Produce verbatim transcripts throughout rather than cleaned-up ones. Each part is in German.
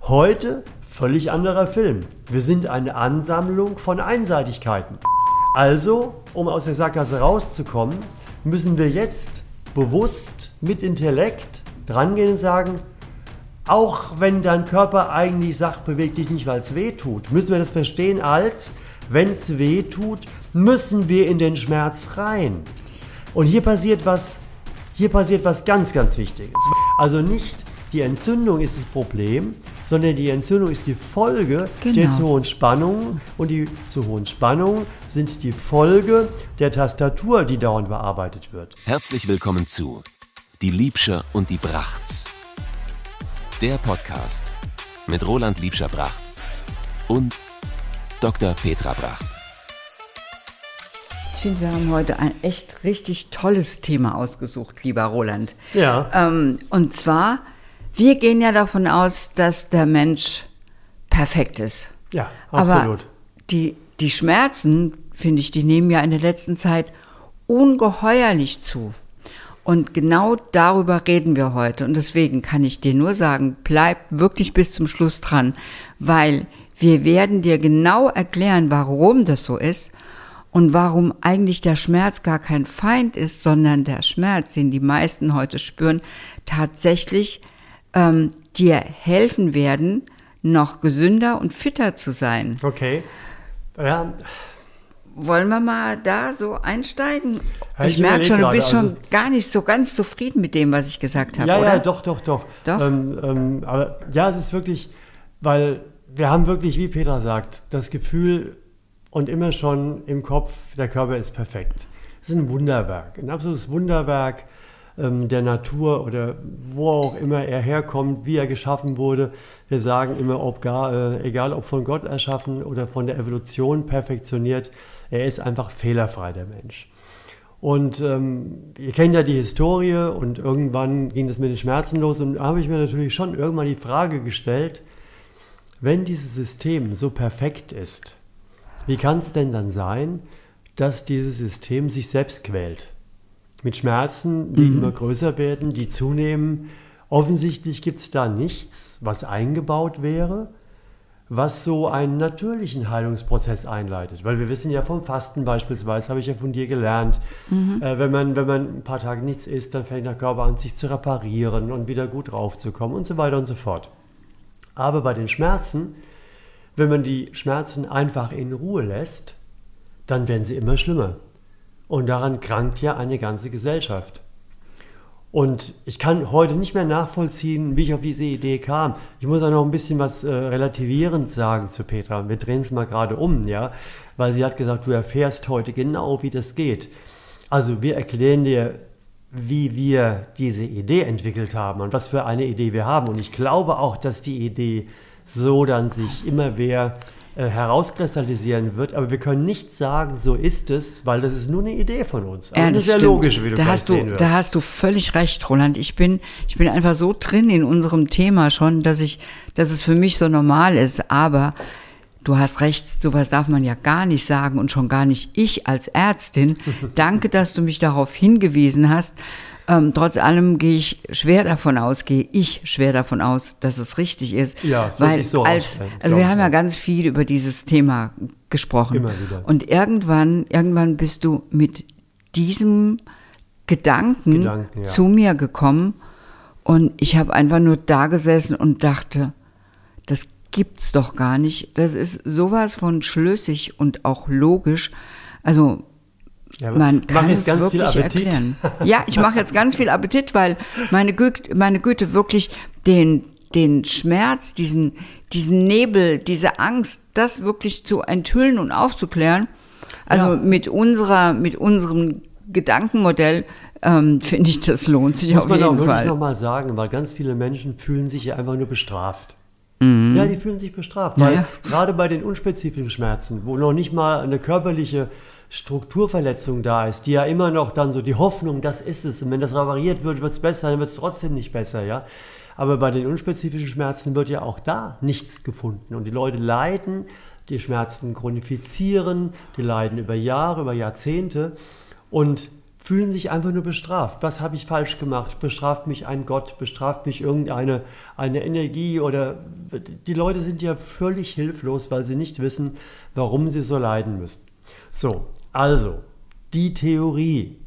Heute völlig anderer Film. Wir sind eine Ansammlung von Einseitigkeiten. Also, um aus der Sackgasse rauszukommen, müssen wir jetzt bewusst mit Intellekt drangehen und sagen, auch wenn dein Körper eigentlich sagt, beweg dich nicht, weil es weh tut, müssen wir das verstehen als, wenn es weh tut, müssen wir in den Schmerz rein. Und hier passiert was, hier passiert was ganz, ganz Wichtiges. Also nicht die Entzündung ist das Problem, sondern die Entzündung ist die Folge genau. der zu hohen Spannungen. Und die zu hohen Spannungen sind die Folge der Tastatur, die dauernd bearbeitet wird. Herzlich willkommen zu Die Liebscher und die Brachts. Der Podcast mit Roland Liebscher-Bracht und Doktor Petra Bracht. Ich finde, wir haben heute ein echt richtig tolles Thema ausgesucht, lieber Roland. Ja. Ähm, und zwar, wir gehen ja davon aus, dass der Mensch perfekt ist. Ja, absolut. Aber die, die Schmerzen, finde ich, die nehmen ja in der letzten Zeit ungeheuerlich zu. Und genau darüber reden wir heute. Und deswegen kann ich dir nur sagen, bleib wirklich bis zum Schluss dran, weil wir werden dir genau erklären, warum das so ist und warum eigentlich der Schmerz gar kein Feind ist, sondern der Schmerz, den die meisten heute spüren, tatsächlich ähm, dir helfen werden, noch gesünder und fitter zu sein. Okay. Ja. Wollen wir mal da so einsteigen? Ja, ich ich merke schon, du bist gerade, schon also, gar nicht so ganz zufrieden mit dem, was ich gesagt habe, ja, oder? Ja, doch, doch, doch. Doch? Ähm, ähm, aber ja, es ist wirklich, weil wir haben wirklich, wie Petra sagt, das Gefühl und immer schon im Kopf, der Körper ist perfekt. Es ist ein Wunderwerk, ein absolutes Wunderwerk ähm, der Natur oder wo auch immer er herkommt, wie er geschaffen wurde. Wir sagen immer, ob gar, äh, egal ob von Gott erschaffen oder von der Evolution perfektioniert, er ist einfach fehlerfrei, der Mensch. Und ähm, ihr kennt ja die Historie und irgendwann ging das mit den Schmerzen los und da habe ich mir natürlich schon irgendwann die Frage gestellt, wenn dieses System so perfekt ist, wie kann es denn dann sein, dass dieses System sich selbst quält? Mit Schmerzen, die mhm. immer größer werden, die zunehmen. Offensichtlich gibt es da nichts, was eingebaut wäre, was so einen natürlichen Heilungsprozess einleitet. Weil wir wissen ja vom Fasten beispielsweise, habe ich ja von dir gelernt, mhm. äh, wenn man, wenn man ein paar Tage nichts isst, dann fängt der Körper an, sich zu reparieren und wieder gut raufzukommen und so weiter und so fort. Aber bei den Schmerzen, wenn man die Schmerzen einfach in Ruhe lässt, dann werden sie immer schlimmer. Und daran krankt ja eine ganze Gesellschaft. Und ich kann heute nicht mehr nachvollziehen, wie ich auf diese Idee kam. Ich muss auch noch ein bisschen was äh, relativierend sagen zu Petra. Wir drehen es mal gerade um, ja, weil sie hat gesagt, du erfährst heute genau, wie das geht. Also wir erklären dir, wie wir diese Idee entwickelt haben und was für eine Idee wir haben. Und ich glaube auch, dass die Idee so dann sich immer mehr äh, herauskristallisieren wird. Aber wir können nicht sagen, so ist es, weil das ist nur eine Idee von uns. Aber ja, das das ist ja stimmt. logisch, wie du da hast du, sehen wirst. Da hast du völlig recht, Roland. Ich bin, ich bin einfach so drin in unserem Thema schon, dass ich, dass es für mich so normal ist. Aber du hast recht, sowas darf man ja gar nicht sagen und schon gar nicht ich als Ärztin. Danke, dass du mich darauf hingewiesen hast. Ähm, trotz allem gehe ich schwer davon aus, gehe ich schwer davon aus, dass es richtig ist. Ja, es weil wird sich so als, aussehen, also wir haben ja ich. ganz viel über dieses Thema gesprochen. Immer wieder. Und irgendwann, irgendwann bist du mit diesem Gedanken, Gedanken, ja. zu mir gekommen und ich habe einfach nur da gesessen und dachte, das gibt's doch gar nicht. Das ist sowas von schlüssig und auch logisch. Also Ja, man kann es ganz wirklich viel Appetit. erklären. Ja, ich mache jetzt ganz viel Appetit, weil meine Güte, meine Güte wirklich den, den Schmerz, diesen, diesen Nebel, diese Angst, das wirklich zu enthüllen und aufzuklären. Also Ja. mit unserer, mit unserem Gedankenmodell ähm, finde ich, das lohnt sich Muss auf man auch jeden wirklich Fall. nochmal sagen, weil ganz viele Menschen fühlen sich ja einfach nur bestraft. Mhm. Ja, die fühlen sich bestraft, Ja, weil ja. gerade bei den unspezifischen Schmerzen, wo noch nicht mal eine körperliche Strukturverletzung da ist, die ja immer noch dann so die Hoffnung, das ist es, und wenn das repariert wird, wird es besser, dann wird es trotzdem nicht besser, ja. Aber bei den unspezifischen Schmerzen wird ja auch da nichts gefunden und die Leute leiden, die Schmerzen chronifizieren, die leiden über Jahre, über Jahrzehnte und fühlen sich einfach nur bestraft. Was habe ich falsch gemacht? Bestraft mich ein Gott? Bestraft mich irgendeine eine Energie? Oder die Leute sind ja völlig hilflos, weil sie nicht wissen, warum sie so leiden müssen. So, also, die Theorie.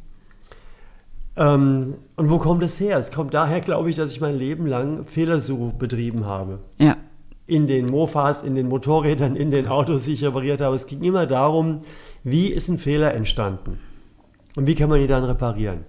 Ähm, und wo kommt es her? Es kommt daher, glaube ich, dass ich mein Leben lang Fehlersuche betrieben habe. Ja. In den Mofas, in den Motorrädern, in den Autos, die ich repariert habe. Es ging immer darum, wie ist ein Fehler entstanden? Und wie kann man ihn dann reparieren?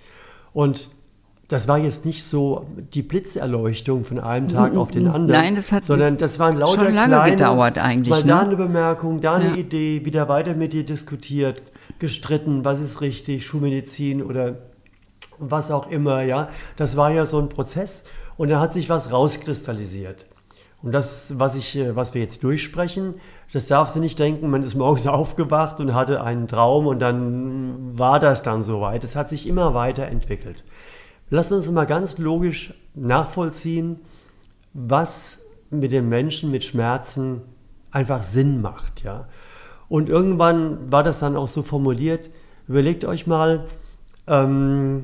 Und das war jetzt nicht so die Blitzerleuchtung von einem Tag auf den anderen. Nein, das hat sondern das waren lauter schon lange kleine, gedauert eigentlich. Mal ne? da eine Bemerkung, da eine Ja. Idee, wieder weiter mit dir diskutiert, gestritten, was ist richtig, Schulmedizin oder was auch immer. Ja, das war ja so ein Prozess und da hat sich was rauskristallisiert. Und das, was, ich, was wir jetzt durchsprechen, das darfst du nicht denken, man ist morgens aufgewacht und hatte einen Traum und dann war das dann soweit. Es hat sich immer weiterentwickelt. Lass uns mal ganz logisch nachvollziehen, was mit dem Menschen mit Schmerzen einfach Sinn macht. Ja? Und irgendwann war das dann auch so formuliert, überlegt euch mal, ähm,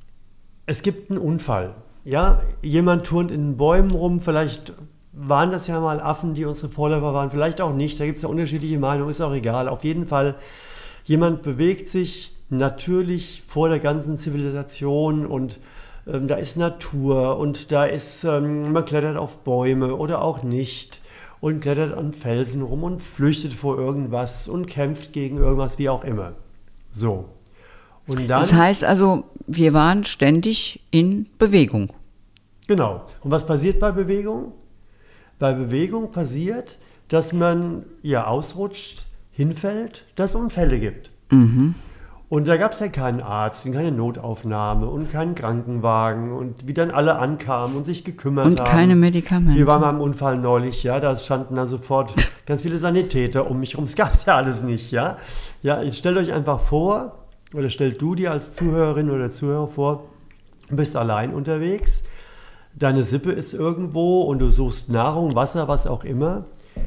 es gibt einen Unfall. Ja? Jemand turnt in den Bäumen rum, vielleicht waren das ja mal Affen, die unsere Vorläufer waren, vielleicht auch nicht, da gibt es ja unterschiedliche Meinungen, ist auch egal. Auf jeden Fall, jemand bewegt sich natürlich vor der ganzen Zivilisation und ähm, da ist Natur und da ist, ähm, man klettert auf Bäume oder auch nicht und klettert an Felsen rum und flüchtet vor irgendwas und kämpft gegen irgendwas, wie auch immer. So. Und dann, das heißt also, wir waren ständig in Bewegung. Genau. Und was passiert bei Bewegung? Bei Bewegung passiert, dass man ja ausrutscht, hinfällt, dass es Unfälle gibt. Mhm. Und da gab es ja keinen Arzt, und keine Notaufnahme und keinen Krankenwagen und wie dann alle ankamen und sich gekümmert Und haben. keine Medikamente. Wir waren mal im Unfall neulich, ja, da standen dann sofort ganz viele Sanitäter um mich herum. Es gab es ja alles nicht, ja. Ja, jetzt stellt euch einfach vor, oder stellt du dir als Zuhörerin oder Zuhörer vor, du bist allein unterwegs, deine Sippe ist irgendwo und du suchst Nahrung, Wasser, was auch immer.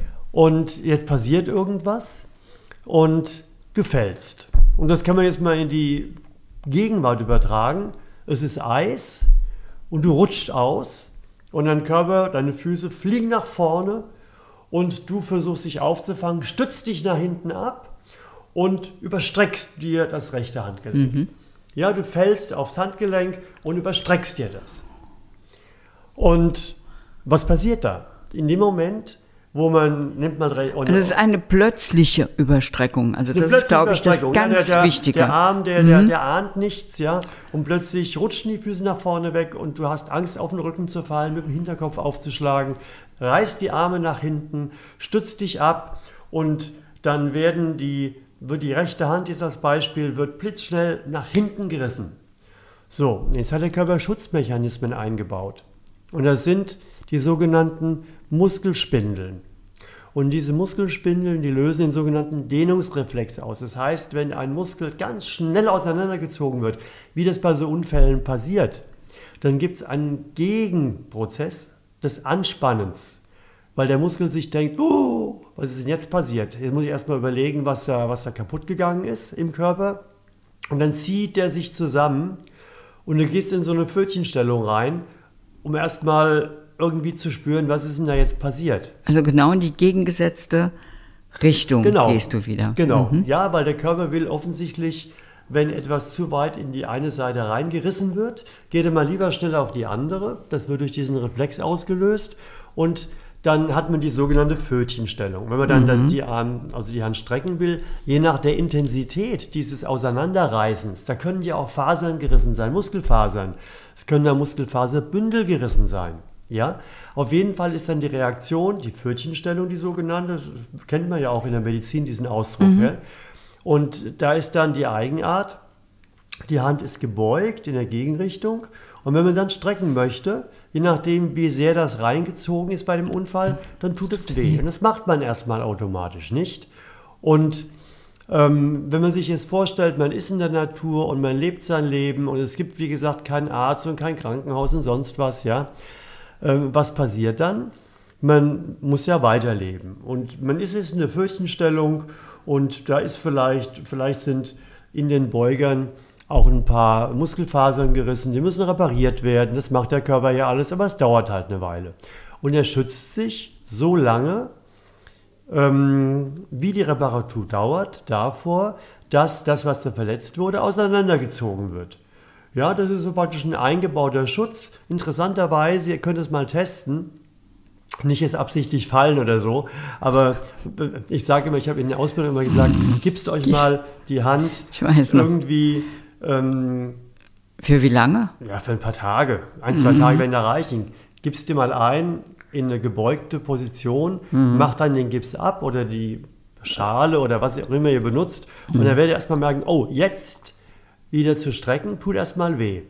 Und jetzt passiert irgendwas und du fällst. Und das kann man jetzt mal in die Gegenwart übertragen. Es ist Eis und du rutscht aus und dein Körper, deine Füße fliegen nach vorne und du versuchst dich aufzufangen, stützt dich nach hinten ab und überstreckst dir das rechte Handgelenk. Mhm. Ja, du fällst aufs Handgelenk und überstreckst dir das. Und was passiert da? In dem Moment, wo man, nimmt man... Also es ist eine plötzliche Überstreckung. Also das ist, glaube ich, das ganz ja, der, Wichtige. Der Arm, der, mhm. der, der ahnt nichts, ja. Und plötzlich rutschen die Füße nach vorne weg und du hast Angst, auf den Rücken zu fallen, mit dem Hinterkopf aufzuschlagen. Reißt die Arme nach hinten, stützt dich ab und dann werden die, wird die rechte Hand, jetzt als Beispiel, wird blitzschnell nach hinten gerissen. So, jetzt hat der Körper Schutzmechanismen eingebaut. Und das sind die sogenannten Muskelspindeln. Und diese Muskelspindeln, die lösen den sogenannten Dehnungsreflex aus. Das heißt, wenn ein Muskel ganz schnell auseinandergezogen wird, wie das bei so Unfällen passiert, dann gibt es einen Gegenprozess des Anspannens. Weil der Muskel sich denkt, oh, was ist denn jetzt passiert? Jetzt muss ich erstmal überlegen, was da, was da kaputt gegangen ist im Körper. Und dann zieht der sich zusammen und du gehst in so eine Pfötchenstellung rein, um erstmal irgendwie zu spüren, was ist denn da jetzt passiert. Also genau in die gegengesetzte Richtung genau, gehst du wieder. Genau, mhm. ja, weil der Körper will offensichtlich, wenn etwas zu weit in die eine Seite reingerissen wird, geht er mal lieber schnell auf die andere. Das wird durch diesen Reflex ausgelöst und dann hat man die sogenannte Pfötchenstellung. Wenn man dann mhm. das, die, Arm, also die Hand strecken will, je nach der Intensität dieses Auseinanderreißens, da können ja auch Fasern gerissen sein, Muskelfasern. Es können da Muskelfaserbündel gerissen sein. Ja? Auf jeden Fall ist dann die Reaktion, die Pfötchenstellung, die sogenannte, das kennt man ja auch in der Medizin, diesen Ausdruck. Mhm. Ja? Und da ist dann die Eigenart, die Hand ist gebeugt in der Gegenrichtung und wenn man dann strecken möchte, je nachdem, wie sehr das reingezogen ist bei dem Unfall, dann tut es weh. Und das macht man erstmal automatisch nicht. Und ähm, wenn man sich jetzt vorstellt, man ist in der Natur und man lebt sein Leben und es gibt, wie gesagt, keinen Arzt und kein Krankenhaus und sonst was, ja, ähm, was passiert dann? Man muss ja weiterleben. Und man ist jetzt in der Pfötchenstellung und da ist vielleicht, vielleicht sind in den Beugern auch ein paar Muskelfasern gerissen, die müssen repariert werden, das macht der Körper ja alles, aber es dauert halt eine Weile. Und er schützt sich so lange, ähm, wie die Reparatur dauert, davor, dass das, was da verletzt wurde, auseinandergezogen wird. Ja, das ist so praktisch ein eingebauter Schutz. Interessanterweise, ihr könnt es mal testen, nicht jetzt absichtlich fallen oder so, aber ich sage immer, ich habe in der Ausbildung immer gesagt, gibst euch mal die Hand ich weiß noch. irgendwie... Ähm, für wie lange? Ja, für ein paar Tage. Ein, zwei mhm. Tage werden da reichen. Gibst dir mal ein in eine gebeugte Position, mhm. mach dann den Gips ab oder die Schale oder was auch immer ihr benutzt mhm. und dann werdet ihr erstmal merken, oh, jetzt wieder zu strecken, tut erstmal weh.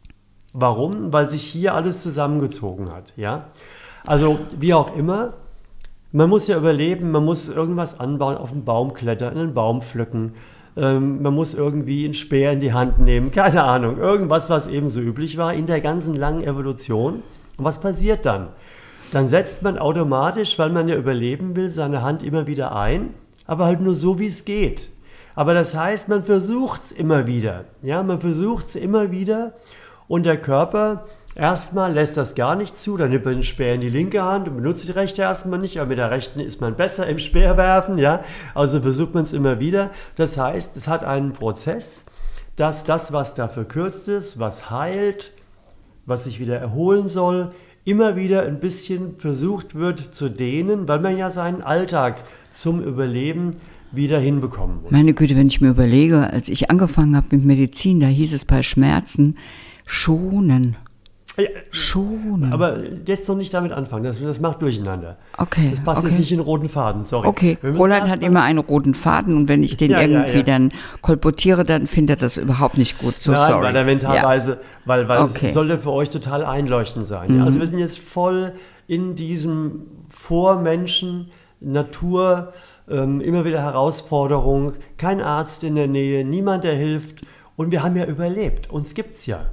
Warum? Weil sich hier alles zusammengezogen hat. Ja? Also wie auch immer, man muss ja überleben, man muss irgendwas anbauen, auf einen Baum klettern, in einen Baum pflücken, ähm, man muss irgendwie einen Speer in die Hand nehmen, keine Ahnung, irgendwas, was eben so üblich war in der ganzen langen Evolution. Und was passiert dann? Dann setzt man automatisch, weil man ja überleben will, seine Hand immer wieder ein, aber halt nur so, wie es geht. Aber das heißt, man versucht es immer wieder. Ja, man versucht es immer wieder und der Körper erstmal lässt das gar nicht zu, dann nimmt man den Speer in die linke Hand und benutzt die rechte erstmal nicht, aber mit der rechten ist man besser im Speerwerfen, ja, also versucht man es immer wieder. Das heißt, es hat einen Prozess, dass das, was da verkürzt ist, was heilt, was sich wieder erholen soll, immer wieder ein bisschen versucht wird zu dehnen, weil man ja seinen Alltag zum Überleben wieder hinbekommen muss. Meine Güte, wenn ich mir überlege, als ich angefangen habe mit Medizin, da hieß es bei Schmerzen, schonen. Ja, schonen. Aber jetzt noch nicht damit anfangen, das, das macht durcheinander. Okay. Das passt okay. jetzt nicht in den roten Faden, sorry. Okay, Roland hat immer einen roten Faden und wenn ich den ja, irgendwie ja, ja. dann kolportiere, dann findet er das überhaupt nicht gut. So Nein, sorry. weil er mentalweise, ja. weil, weil okay. es sollte für euch total einleuchtend sein. Mhm. Ja? Also wir sind jetzt voll in diesem Vormenschen, Natur, ähm, immer wieder Herausforderung, kein Arzt in der Nähe, niemand, der hilft und wir haben ja überlebt, uns gibt's ja.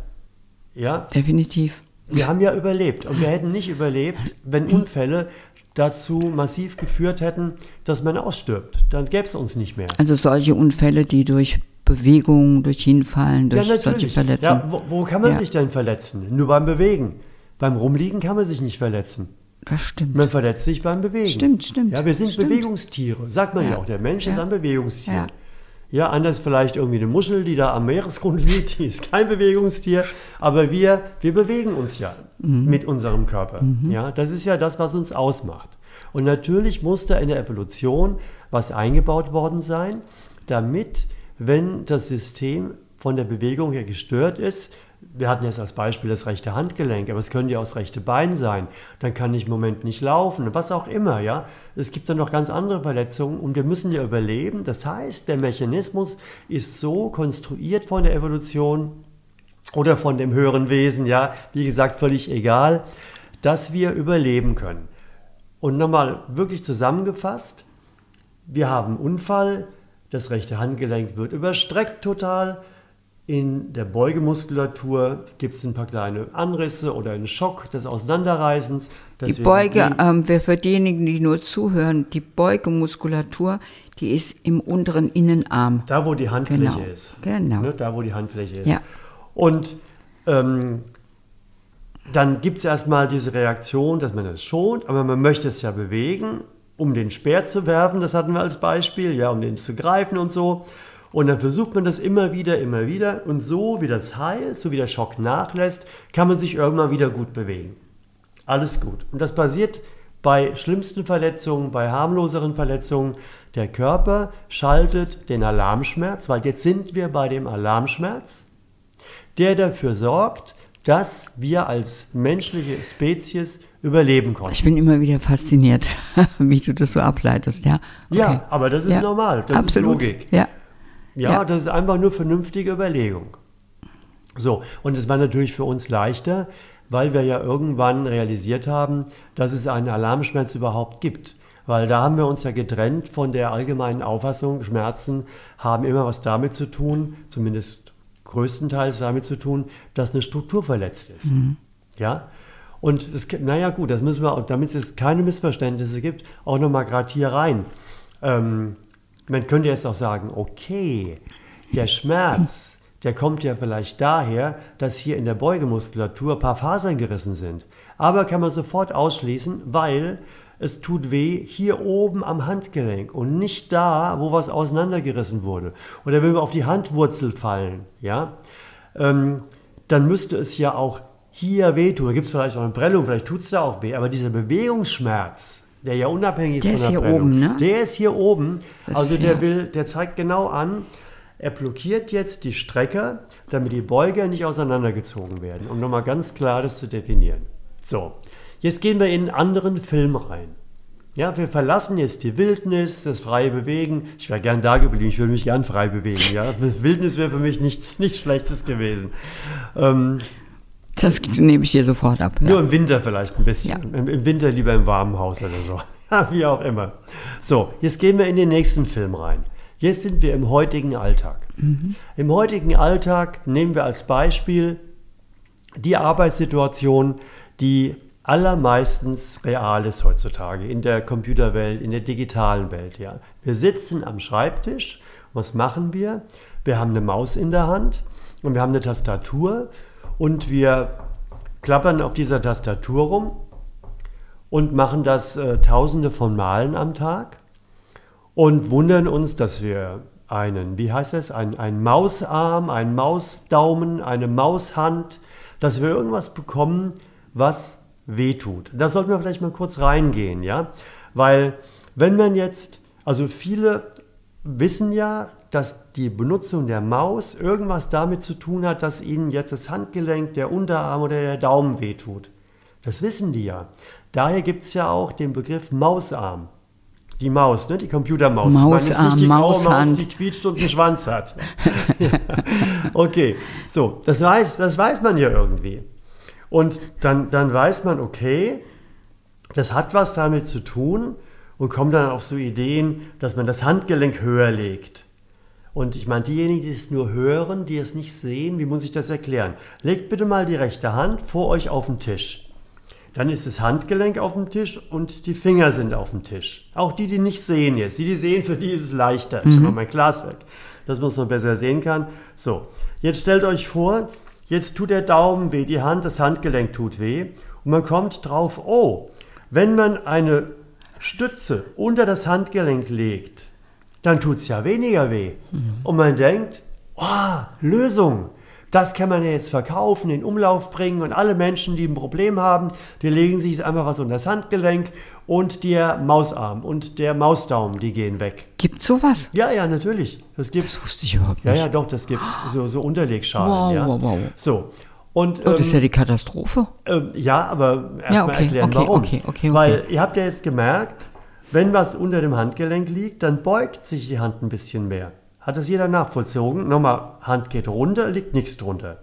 Ja? Definitiv. Wir haben ja überlebt und wir hätten nicht überlebt, wenn Unfälle dazu massiv geführt hätten, dass man ausstirbt. Dann gäbe es uns nicht mehr. Also solche Unfälle, die durch Bewegung, durch Hinfallen, durch ja, solche Verletzungen. Ja, wo, wo kann man ja. sich denn verletzen? Nur beim Bewegen. Beim Rumliegen kann man sich nicht verletzen. Das stimmt. Man verletzt sich beim Bewegen. Stimmt, stimmt. Ja, wir sind stimmt. Bewegungstiere, sagt man ja, ja auch. Der Mensch ja. ist ein Bewegungstier. Ja. Ja, anders vielleicht irgendwie eine Muschel, die da am Meeresgrund liegt, die ist kein Bewegungstier, aber wir, wir bewegen uns ja mhm. mit unserem Körper. Mhm. Ja, das ist ja das, was uns ausmacht. Und natürlich muss da in der Evolution was eingebaut worden sein, damit, wenn das System von der Bewegung her gestört ist, wir hatten jetzt als Beispiel das rechte Handgelenk, aber es könnte ja auch das rechte Bein sein. Dann kann ich im Moment nicht laufen, was auch immer. Ja? Es gibt dann noch ganz andere Verletzungen und wir müssen ja überleben. Das heißt, der Mechanismus ist so konstruiert von der Evolution oder von dem höheren Wesen, ja, wie gesagt, völlig egal, dass wir überleben können. Und nochmal wirklich zusammengefasst, wir haben einen Unfall, das rechte Handgelenk wird überstreckt total. In der Beugemuskulatur gibt es ein paar kleine Anrisse oder einen Schock des Auseinanderreißens. Die Beuge, ähm, für diejenigen, die nur zuhören, die Beugemuskulatur, die ist im unteren Innenarm. Da, wo die Handfläche genau. ist. Genau. Ne, da, wo die Handfläche ist. Ja. Und ähm, dann gibt es erstmal diese Reaktion, dass man das schont, aber man möchte es ja bewegen, um den Speer zu werfen, das hatten wir als Beispiel, ja, um den zu greifen und so. Und dann versucht man das immer wieder, immer wieder. Und so wie das heilt, so wie der Schock nachlässt, kann man sich irgendwann wieder gut bewegen. Alles gut. Und das passiert bei schlimmsten Verletzungen, bei harmloseren Verletzungen. Der Körper schaltet den Alarmschmerz, weil jetzt sind wir bei dem Alarmschmerz, der dafür sorgt, dass wir als menschliche Spezies überleben konnten. Ich bin immer wieder fasziniert, wie du das so ableitest. Ja, okay. Ja, aber das ist ja. normal, das Absolut. ist Logik. Ja. Ja, ja, das ist einfach nur vernünftige Überlegung. So, und es war natürlich für uns leichter, weil wir ja irgendwann realisiert haben, dass es einen Alarmschmerz überhaupt gibt. Weil da haben wir uns ja getrennt von der allgemeinen Auffassung, Schmerzen haben immer was damit zu tun, zumindest größtenteils damit zu tun, dass eine Struktur verletzt ist. Mhm. Ja? Und das, naja gut, das müssen wir, damit es keine Missverständnisse gibt, auch nochmal gerade hier rein. Ähm, Man könnte jetzt auch sagen, okay, der Schmerz, der kommt ja vielleicht daher, dass hier in der Beugemuskulatur ein paar Fasern gerissen sind. Aber kann man sofort ausschließen, weil es tut weh hier oben am Handgelenk und nicht da, wo was auseinandergerissen wurde. Oder wenn wir auf die Handwurzel fallen, ja, ähm, dann müsste es ja auch hier wehtun. Da gibt es vielleicht auch eine Prellung, vielleicht tut es da auch weh. Aber dieser Bewegungsschmerz, der ja unabhängig ist der von der ist hier Prellung, oben, ne? der ist hier oben. Das Also ist der ja- will, der zeigt genau an, er blockiert jetzt die Strecke, damit die Beuger nicht auseinandergezogen werden, um nochmal ganz klar das zu definieren. So, jetzt gehen wir in einen anderen Film rein. Ja, wir verlassen jetzt die Wildnis, das freie Bewegen. Ich wäre gern da geblieben, ich würde mich gern frei bewegen. Ja? Wildnis wäre für mich nichts, nichts Schlechtes gewesen. Ähm, Das nehme ich dir sofort ab. Nur Ja. im Winter vielleicht ein bisschen. Ja. Im, Im Winter lieber im warmen Haus oder so. Wie auch immer. So, jetzt gehen wir in den nächsten Film rein. Jetzt sind wir im heutigen Alltag. Mhm. Im heutigen Alltag nehmen wir als Beispiel die Arbeitssituation, die allermeistens real ist heutzutage in der Computerwelt, in der digitalen Welt. Ja. Wir sitzen am Schreibtisch. Was machen wir? Wir haben eine Maus in der Hand und wir haben eine Tastatur und wir klappern auf dieser Tastatur rum und machen das äh, tausende von Malen am Tag und wundern uns, dass wir einen, wie heißt es, einen, einen Mausarm, einen Mausdaumen, eine Maushand, dass wir irgendwas bekommen, was wehtut. Da sollten wir vielleicht mal kurz reingehen, ja, weil wenn man jetzt, also viele wissen ja, dass die Benutzung der Maus irgendwas damit zu tun hat, dass ihnen jetzt das Handgelenk, der Unterarm oder der Daumen wehtut. Das wissen die ja. Daher gibt es ja auch den Begriff Mausarm. Die Maus, ne? Die Computermaus. Mausarm, ich meine, es ist nicht die graue Maushand. Maus, die quietscht und einen Schwanz hat. Ja. Okay, so, das weiß, das weiß man ja irgendwie. Und dann, dann weiß man, okay, das hat was damit zu tun und kommt dann auf so Ideen, dass man das Handgelenk höher legt. Und ich meine, diejenigen, die es nur hören, die es nicht sehen, wie muss ich das erklären? Legt bitte mal die rechte Hand vor euch auf den Tisch. Dann ist das Handgelenk auf dem Tisch und die Finger sind auf dem Tisch. Auch die, die nicht sehen jetzt. Die, die sehen, für die ist es leichter. Ich habe mal mein Glas weg, dass man es noch besser sehen kann. So, jetzt stellt euch vor, jetzt tut der Daumen weh, die Hand, das Handgelenk tut weh. Und man kommt drauf, oh, wenn man eine Stütze unter das Handgelenk legt, dann tut es ja weniger weh. Mhm. Und man denkt, oh, Lösung. Das kann man ja jetzt verkaufen, in Umlauf bringen und alle Menschen, die ein Problem haben, die legen sich einfach was unter das Handgelenk und der Mausarm und der Mausdaumen, die gehen weg. Gibt's sowas? Ja, ja, natürlich. Das gibt's. Das wusste ich überhaupt Ja, nicht. ja, doch, das gibt's. So, so Unterlegschalen. Wow, ja. wow, wow. So. Und, Oh, das ist ja ähm, die Katastrophe. ähm, ja, aber erstmal Ja, okay, erklären, okay, warum. okay, okay, okay. Weil ihr habt ja jetzt gemerkt, wenn was unter dem Handgelenk liegt, dann beugt sich die Hand ein bisschen mehr. Hat das jeder nachvollzogen? Nochmal, Hand geht runter, liegt nichts drunter.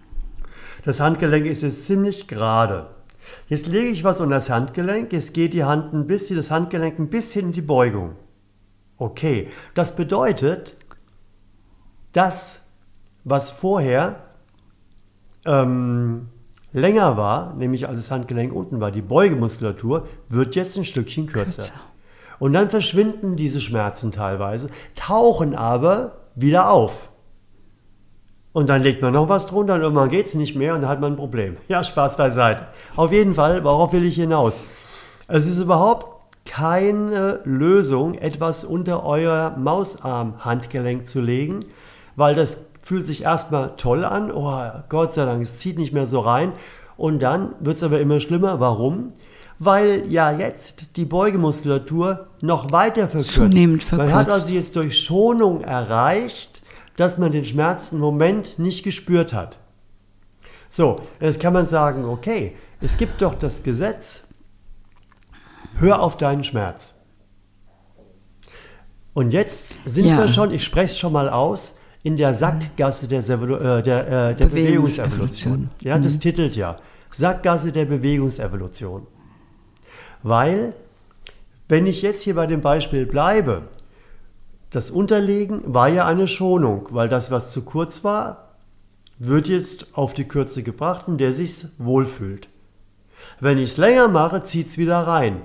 Das Handgelenk ist jetzt ziemlich gerade. Jetzt lege ich was unter das Handgelenk, jetzt geht die Hand ein bisschen, das Handgelenk ein bisschen in die Beugung. Okay, das bedeutet, das, was vorher ähm, länger war, nämlich als das Handgelenk unten war, die Beugemuskulatur, wird jetzt ein Stückchen kürzer. Kürzer. Und dann verschwinden diese Schmerzen teilweise, tauchen aber wieder auf. Und dann legt man noch was drunter und irgendwann geht es nicht mehr und dann hat man ein Problem. Ja, Spaß beiseite. Auf jeden Fall, worauf will ich hinaus? Es ist überhaupt keine Lösung, etwas unter euer Mausarm-Handgelenk zu legen, weil das fühlt sich erstmal toll an. Oh, Gott sei Dank, es zieht nicht mehr so rein. Und dann wird es aber immer schlimmer. Warum? Weil ja jetzt die Beugemuskulatur noch weiter verkürzt. Zunehmend verkürzt. Man hat also jetzt durch Schonung erreicht, dass man den Schmerz im Moment nicht gespürt hat. So, jetzt kann man sagen, okay, es gibt doch das Gesetz, hör auf deinen Schmerz. Und jetzt sind Ja. wir schon, ich spreche es schon mal aus, in der Sackgasse der, Sevolu- äh, der, äh, der Bewegungsevolution. Bewegungsevolution. Ja, das titelt ja. Sackgasse der Bewegungsevolution. Weil, wenn ich jetzt hier bei dem Beispiel bleibe, das Unterlegen war ja eine Schonung, weil das, was zu kurz war, wird jetzt auf die Kürze gebracht und der sich wohlfühlt. Wenn ich es länger mache, zieht es wieder rein.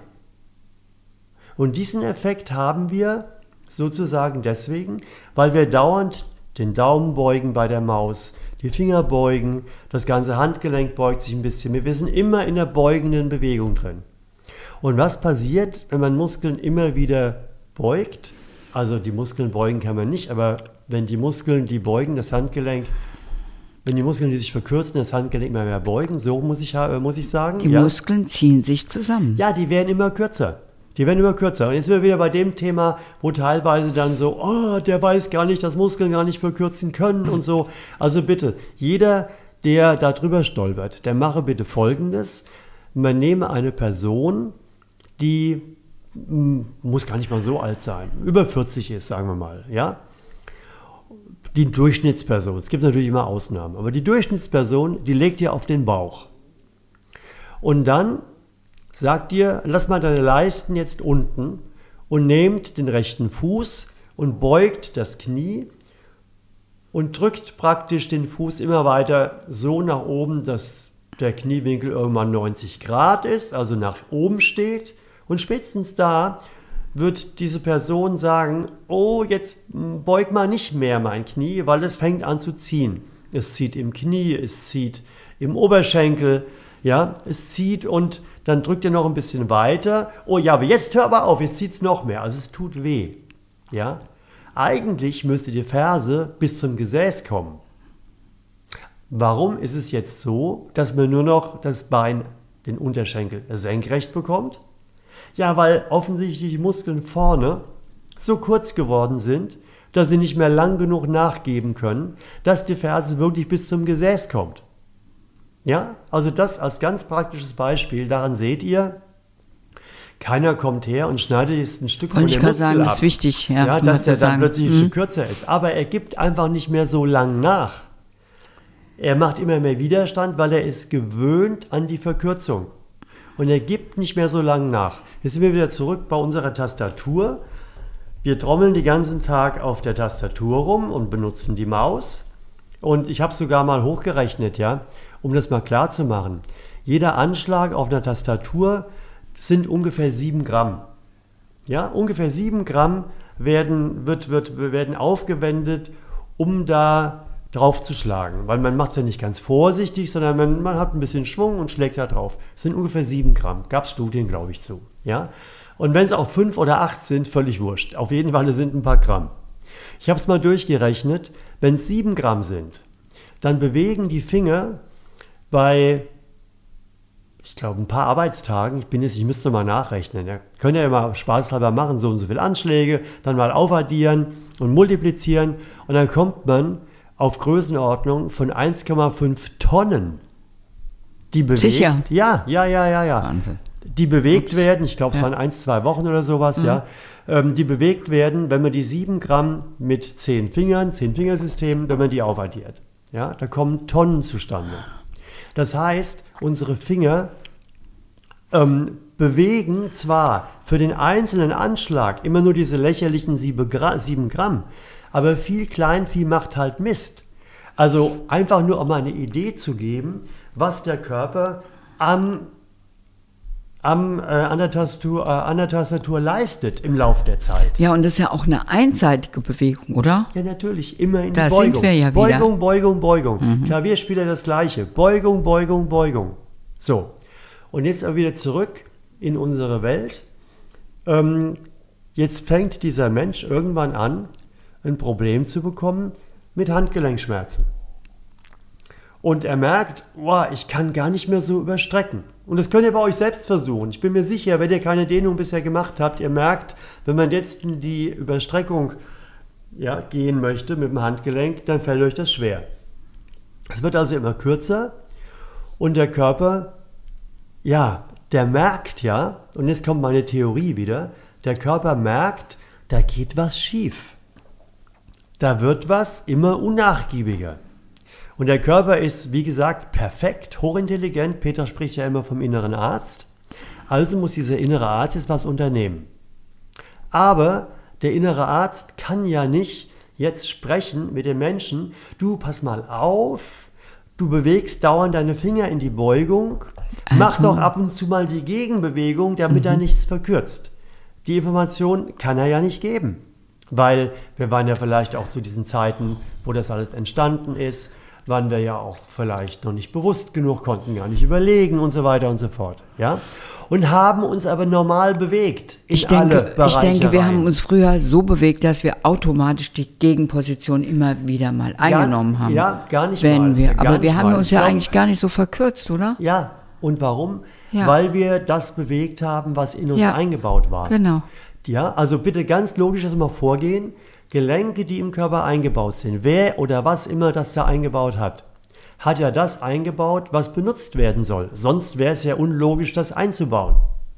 Und diesen Effekt haben wir sozusagen deswegen, weil wir dauernd den Daumen beugen bei der Maus, die Finger beugen, das ganze Handgelenk beugt sich ein bisschen. Wir sind immer in der beugenden Bewegung drin. Und was passiert, wenn man Muskeln immer wieder beugt? Also die Muskeln beugen kann man nicht, aber wenn die Muskeln, die beugen, das Handgelenk, wenn die Muskeln, die sich verkürzen, das Handgelenk immer mehr beugen, so muss ich, muss ich sagen. Die ja. Muskeln ziehen sich zusammen. Ja, die werden immer kürzer. Die werden immer kürzer. Und jetzt sind wir wieder bei dem Thema, wo teilweise dann so, oh, der weiß gar nicht, dass Muskeln gar nicht verkürzen können und so. Also bitte, jeder, der da drüber stolpert, der mache bitte Folgendes. Man nehme eine Person, die mh, muss gar nicht mal so alt sein, über vierzig ist, sagen wir mal, ja. Die Durchschnittsperson, es gibt natürlich immer Ausnahmen, aber die Durchschnittsperson, die legt ihr auf den Bauch. Und dann sagt ihr, lass mal deine Leisten jetzt unten und nehmt den rechten Fuß und beugt das Knie und drückt praktisch den Fuß immer weiter so nach oben, dass der Kniewinkel irgendwann neunzig Grad ist, also nach oben steht. Und spätestens da wird diese Person sagen, oh, jetzt beug mal nicht mehr mein Knie, weil es fängt an zu ziehen. Es zieht im Knie, es zieht im Oberschenkel, ja, es zieht und dann drückt ihr noch ein bisschen weiter. Oh ja, aber jetzt hör aber auf, jetzt zieht es noch mehr, also es tut weh. Ja? Eigentlich müsste die Ferse bis zum Gesäß kommen. Warum ist es jetzt so, dass man nur noch das Bein, den Unterschenkel senkrecht bekommt? Ja, weil offensichtlich die Muskeln vorne so kurz geworden sind, dass sie nicht mehr lang genug nachgeben können, dass die Ferse wirklich bis zum Gesäß kommt. Ja, also das als ganz praktisches Beispiel, daran seht ihr, keiner kommt her und schneidet jetzt ein Stück von dem Muskel sagen, ab. Das ist wichtig, ja, ja dass der dann sagen. plötzlich ein mhm. Stück kürzer ist. Aber er gibt einfach nicht mehr so lang nach. Er macht immer mehr Widerstand, weil er ist gewöhnt an die Verkürzung. Und er gibt nicht mehr so lang nach. Jetzt sind wir wieder zurück bei unserer Tastatur. Wir trommeln den ganzen Tag auf der Tastatur rum und benutzen die Maus. Und ich habe es sogar mal hochgerechnet, ja, um das mal klar zu machen. Jeder Anschlag auf einer Tastatur sind ungefähr sieben Gramm. Ja, ungefähr sieben Gramm werden, wird, wird, werden aufgewendet, um da drauf zu schlagen. Weil man macht es ja nicht ganz vorsichtig, sondern man, man hat ein bisschen Schwung und schlägt da drauf. Das sind ungefähr sieben Gramm. Gab es Studien, glaube ich, zu. Ja? Und wenn es auch fünf oder acht sind, völlig wurscht. Auf jeden Fall sind ein paar Gramm. Ich habe es mal durchgerechnet. Wenn es sieben Gramm sind, dann bewegen die Finger bei, ich glaube, ein paar Arbeitstagen, ich bin jetzt, ich müsste mal nachrechnen, ja, könnt ihr ja mal spaßhalber machen, so und so viele Anschläge, dann mal aufaddieren und multiplizieren und dann kommt man auf Größenordnung von eins Komma fünf Tonnen, die bewegt, Sicher? ja, ja, ja, ja, ja, Wahnsinn. die bewegt Ups. werden, ich glaube, es Ja. waren eins, zwei Wochen oder sowas, mhm. ja, ähm, die bewegt werden, wenn man die sieben Gramm mit zehn Fingern, zehn Fingersystemen, wenn man die aufaddiert. Ja, da kommen Tonnen zustande. Das heißt, unsere Finger ähm, bewegen zwar für den einzelnen Anschlag immer nur diese lächerlichen sieben Gramm, aber viel Kleinvieh macht halt Mist. Also einfach nur, um eine Idee zu geben, was der Körper am, am, äh, an, der Tastatur, äh, an der Tastatur leistet im Lauf der Zeit. Ja, und das ist ja auch eine einseitige Bewegung, oder? Ja, natürlich, immer in Da die Beugung. sind wir ja wieder. Beugung, Beugung, Beugung. Mhm. Klavierspieler das Gleiche. Beugung, Beugung, Beugung. So, und jetzt aber wieder zurück in unsere Welt. Ähm, jetzt fängt dieser Mensch irgendwann an, ein Problem zu bekommen mit Handgelenkschmerzen. Und er merkt, oh, ich kann gar nicht mehr so überstrecken. Und das könnt ihr bei euch selbst versuchen. Ich bin mir sicher, wenn ihr keine Dehnung bisher gemacht habt, ihr merkt, wenn man jetzt in die Überstreckung ja, gehen möchte mit dem Handgelenk, dann fällt euch das schwer. Es wird also immer kürzer und der Körper, ja, der merkt ja, und jetzt kommt meine Theorie wieder, der Körper merkt, da geht was schief. Da wird was immer unnachgiebiger. Und der Körper ist, wie gesagt, perfekt, hochintelligent. Peter spricht ja immer vom inneren Arzt. Also muss dieser innere Arzt jetzt was unternehmen. Aber der innere Arzt kann ja nicht jetzt sprechen mit dem Menschen. Du, pass mal auf, du bewegst dauernd deine Finger in die Beugung. Also. Mach doch ab und zu mal die Gegenbewegung, damit mhm. er nichts verkürzt. Die Information kann er ja nicht geben. Weil wir waren ja vielleicht auch zu diesen Zeiten, wo das alles entstanden ist, waren wir ja auch vielleicht noch nicht bewusst genug, konnten gar nicht überlegen und so weiter und so fort. Ja? Und haben uns aber normal bewegt in ich denke, alle Bereiche Ich denke, wir rein. haben uns früher so bewegt, dass wir automatisch die Gegenposition immer wieder mal eingenommen ja, haben. Ja, gar nicht wenn mal. Wir, ja, gar aber wir nicht haben mal. uns Ich ja glaub, eigentlich gar nicht so verkürzt, oder? Ja, und warum? Ja. Weil wir das bewegt haben, was in uns Ja, eingebaut war. Genau. Ja, also bitte ganz logisch das mal vorgehen. Gelenke, die im Körper eingebaut sind, wer oder was immer das da eingebaut hat, hat ja das eingebaut, was benutzt werden soll. Sonst wäre es ja unlogisch, das einzubauen.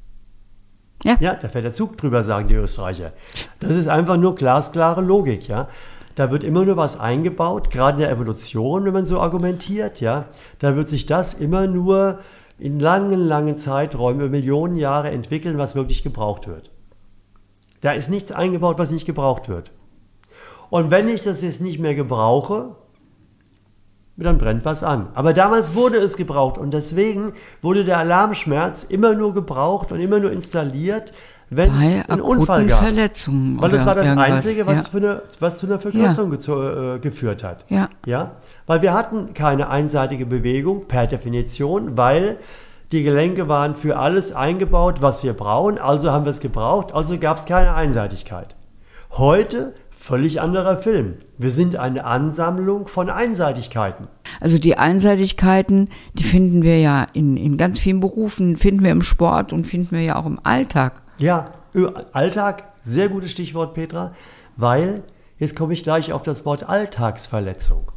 Ja. Ja, da fährt der Zug drüber, sagen die Österreicher. Das ist einfach nur glasklare Logik, ja. Da wird immer nur was eingebaut, gerade in der Evolution, wenn man so argumentiert, ja. Da wird sich das immer nur in langen, langen Zeiträumen, über Millionen Jahre entwickeln, was wirklich gebraucht wird. Da ist nichts eingebaut, was nicht gebraucht wird. Und wenn ich das jetzt nicht mehr gebrauche, dann brennt was an. Aber damals wurde es gebraucht und deswegen wurde der Alarmschmerz immer nur gebraucht und immer nur installiert, wenn es einen Unfall gab. Verletzungen Weil das war das irgendwas. Einzige, was, Ja. für eine, was zu einer Verkürzung ja. äh, geführt hat. Ja. Ja? Weil wir hatten keine einseitige Bewegung per Definition, weil die Gelenke waren für alles eingebaut, was wir brauchen, also haben wir es gebraucht, also gab es keine Einseitigkeit. Heute völlig anderer Film. Wir sind eine Ansammlung von Einseitigkeiten. Also die Einseitigkeiten, die finden wir ja in, in ganz vielen Berufen, finden wir im Sport und finden wir ja auch im Alltag. Ja, Alltag, sehr gutes Stichwort, Petra, weil jetzt komme ich gleich auf das Wort Alltagsverletzung.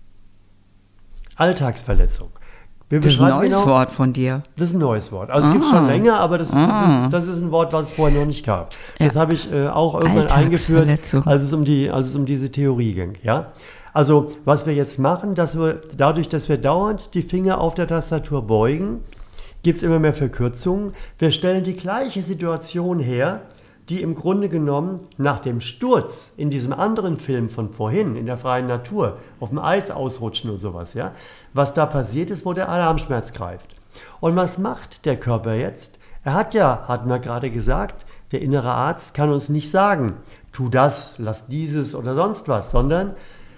Alltagsverletzung. Wir Das ist ein neues genau, Wort von dir. Das ist ein neues Wort. Also es Ah. gibt es schon länger, aber das, das, Ah. ist, das ist ein Wort, was es vorher noch nicht gab. Ja. Das habe ich äh, auch irgendwann eingeführt, Alltagsverletzung. als es um die, als es um diese Theorie ging. Ja? Also was wir jetzt machen, dass wir dadurch, dass wir dauernd die Finger auf der Tastatur beugen, gibt es immer mehr Verkürzungen. Wir stellen die gleiche Situation her, die im Grunde genommen nach dem Sturz in diesem anderen Film von vorhin, in der freien Natur, auf dem Eis ausrutschen und sowas, ja, was da passiert ist, wo der Alarmschmerz greift. Und was macht der Körper jetzt? Er hat ja, hatten wir gerade gesagt, der innere Arzt kann uns nicht sagen, tu das, lass dieses oder sonst was, sondern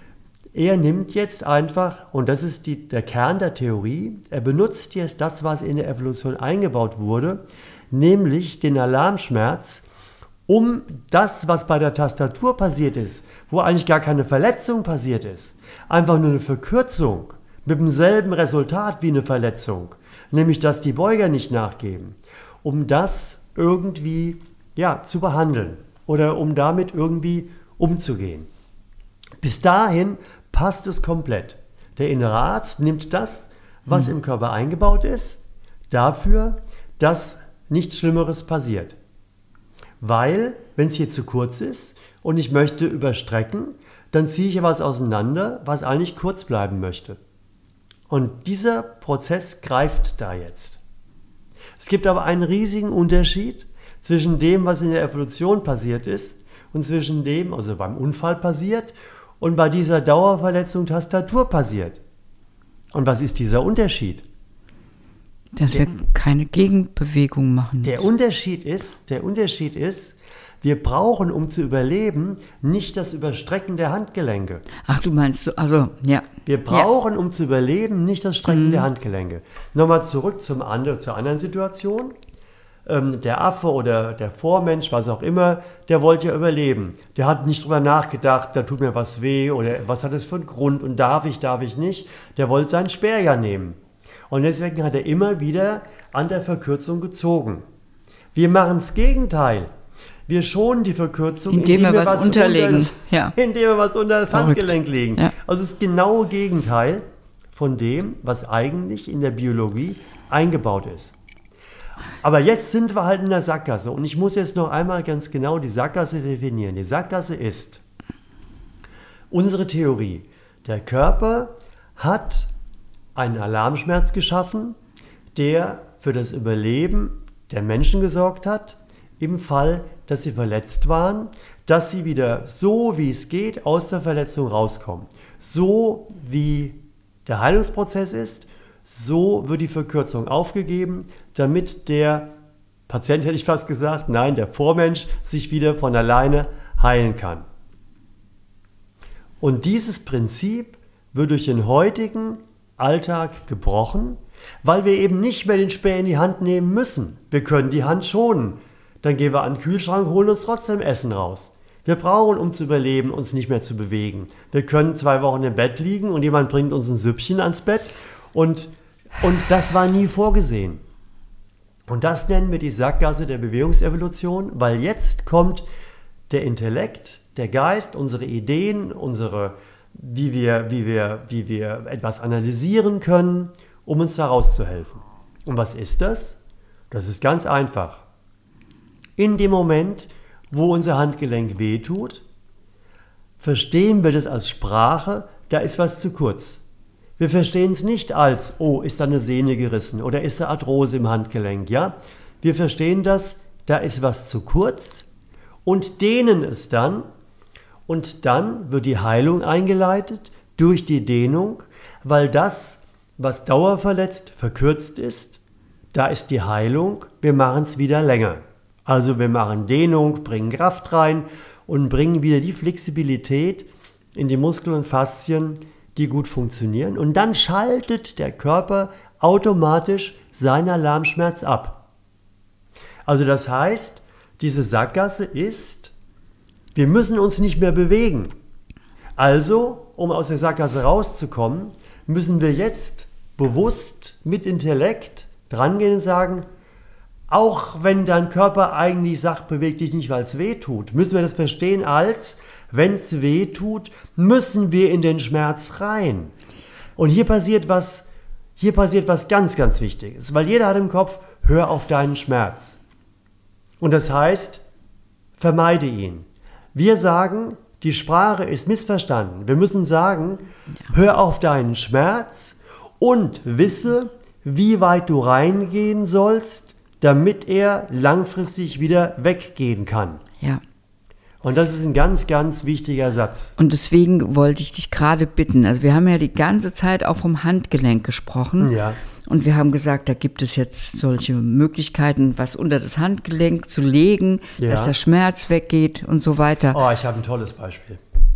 er nimmt jetzt einfach, und das ist die, der Kern der Theorie, er benutzt jetzt das, was in der Evolution eingebaut wurde, nämlich den Alarmschmerz, um das, was bei der Tastatur passiert ist, wo eigentlich gar keine Verletzung passiert ist, einfach nur eine Verkürzung mit demselben Resultat wie eine Verletzung, nämlich dass die Beuger nicht nachgeben, um das irgendwie ja, zu behandeln oder um damit irgendwie umzugehen. Bis dahin passt es komplett. Der innere Arzt nimmt das, was mhm. im Körper eingebaut ist, dafür, dass nichts Schlimmeres passiert. Weil, wenn es hier zu kurz ist und ich möchte überstrecken, dann ziehe ich etwas auseinander, was eigentlich kurz bleiben möchte. Und dieser Prozess greift da jetzt. Es gibt aber einen riesigen Unterschied zwischen dem, was in der Evolution passiert ist und zwischen dem, also beim Unfall passiert und bei dieser Dauerverletzung Tastatur passiert. Und was ist dieser Unterschied? Dass der, wir keine Gegenbewegung machen. Der Unterschied ist, der Unterschied ist, wir brauchen, um zu überleben, nicht das Überstrecken der Handgelenke. Ach, du meinst so, also, ja. Wir brauchen, ja. um zu überleben, nicht das Strecken mhm. der Handgelenke. Nochmal zurück zum andre, zur anderen Situation. Ähm, der Affe oder der Vormensch, was auch immer, der wollte ja überleben. Der hat nicht drüber nachgedacht, da tut mir was weh oder was hat es für einen Grund und darf ich, darf ich nicht. Der wollte seinen Speer ja nehmen. Und deswegen hat er immer wieder an der Verkürzung gezogen. Wir machen das Gegenteil. Wir schonen die Verkürzung, indem, indem wir was, was unterlegen. Unter das, ja. Indem wir was unter das Verrückt. Handgelenk legen. Ja. Also das genaue Gegenteil von dem, was eigentlich in der Biologie eingebaut ist. Aber jetzt sind wir halt in der Sackgasse. Und ich muss jetzt noch einmal ganz genau die Sackgasse definieren. Die Sackgasse ist unsere Theorie. Der Körper hat einen Alarmschmerz geschaffen, der für das Überleben der Menschen gesorgt hat, im Fall, dass sie verletzt waren, dass sie wieder so, wie es geht, aus der Verletzung rauskommen. So wie der Heilungsprozess ist, so wird die Verkürzung aufgegeben, damit der Patient, hätte ich fast gesagt, nein, der Vormensch sich wieder von alleine heilen kann. Und dieses Prinzip wird durch den heutigen Alltag gebrochen, weil wir eben nicht mehr den Speer in die Hand nehmen müssen. Wir können die Hand schonen. Dann gehen wir an den Kühlschrank, holen uns trotzdem Essen raus. Wir brauchen, um zu überleben, uns nicht mehr zu bewegen. Wir können zwei Wochen im Bett liegen und jemand bringt uns ein Süppchen ans Bett und, und das war nie vorgesehen. Und das nennen wir die Sackgasse der Bewegungsevolution, weil jetzt kommt der Intellekt, der Geist, unsere Ideen, unsere, wie wir, wie wir, wie wir etwas analysieren können, um uns da rauszuhelfen. Und was ist das? Das ist ganz einfach. In dem Moment, wo unser Handgelenk wehtut, verstehen wir das als Sprache, da ist was zu kurz. Wir verstehen es nicht als, oh, ist da eine Sehne gerissen oder ist da Arthrose im Handgelenk, ja? Wir verstehen das, da ist was zu kurz und dehnen es dann und dann wird die Heilung eingeleitet durch die Dehnung, weil das, was dauerverletzt, verkürzt ist, da ist die Heilung, wir machen es wieder länger. Also wir machen Dehnung, bringen Kraft rein und bringen wieder die Flexibilität in die Muskeln und Faszien, die gut funktionieren. Und dann schaltet der Körper automatisch seinen Alarmschmerz ab. Also das heißt, diese Sackgasse ist, wir müssen uns nicht mehr bewegen. Also, um aus der Sackgasse rauszukommen, müssen wir jetzt bewusst mit Intellekt drangehen und sagen, auch wenn dein Körper eigentlich sagt, beweg dich nicht, weil es weh tut, müssen wir das verstehen als, wenn es weh tut, müssen wir in den Schmerz rein. Und hier passiert was, hier passiert was ganz, ganz Wichtiges, weil jeder hat im Kopf, hör auf deinen Schmerz. Und das heißt, vermeide ihn. Wir sagen, die Sprache ist missverstanden. Wir müssen sagen, hör auf deinen Schmerz und wisse, wie weit du reingehen sollst, damit er langfristig wieder weggehen kann. Ja. Und das ist ein ganz, ganz wichtiger Satz. Und deswegen wollte ich dich gerade bitten, also wir haben ja die ganze Zeit auch vom Handgelenk gesprochen. Ja. Und wir haben gesagt, da gibt es jetzt solche Möglichkeiten, was unter das Handgelenk zu legen, Ja. dass der Schmerz weggeht und so weiter. Oh, ich habe ein tolles Beispiel.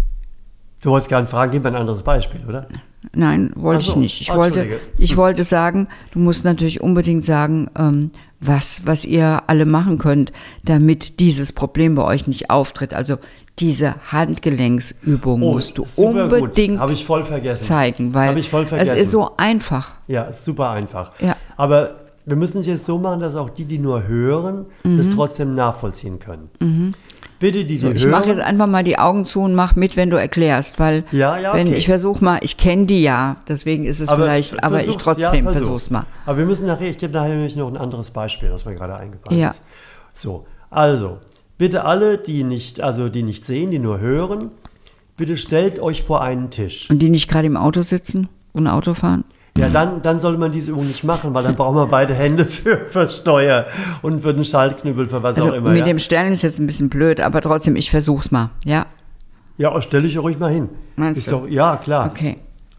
Du wolltest gerade fragen, gib mir ein anderes Beispiel, oder? Nein, wollte Ach so. ich nicht. Ich Ah, wollte, Entschuldige. ich wollte sagen, du musst natürlich unbedingt sagen, ähm, was, was ihr alle machen könnt, damit dieses Problem bei euch nicht auftritt. Also diese Handgelenksübung Oh, musst du super gut. unbedingt Habe ich voll vergessen. zeigen, weil Habe ich voll es vergessen. ist so einfach. Ja, ist super einfach. Ja. Aber wir müssen es jetzt so machen, dass auch die, die nur hören, das trotzdem nachvollziehen können. Bitte die, die So, ich hören. mache jetzt einfach mal die Augen zu und mach mit, wenn du erklärst, weil Ja, ja, wenn okay. ich versuche mal, ich kenne die ja, deswegen ist es vielleicht, aber ich versuch's, trotzdem ja, versuch. versuch's mal. Aber wir müssen nachher, ich gebe nachher nämlich noch ein anderes Beispiel, was mir gerade eingefallen Ja. ist. So, also, bitte alle, die nicht, also die nicht sehen, die nur hören, bitte stellt euch vor einen Tisch. Und die nicht gerade im Auto sitzen und Auto fahren? Ja, dann, dann sollte man diese Übung nicht machen, weil dann braucht man beide Hände für, für Steuer und für den Schaltknüppel, für was Also auch immer. mit ja. dem Stellen ist jetzt ein bisschen blöd, aber trotzdem, ich versuch's mal, ja? Ja, stelle ich ruhig mal hin. Meinst ist du? Doch, ja, klar. Okay.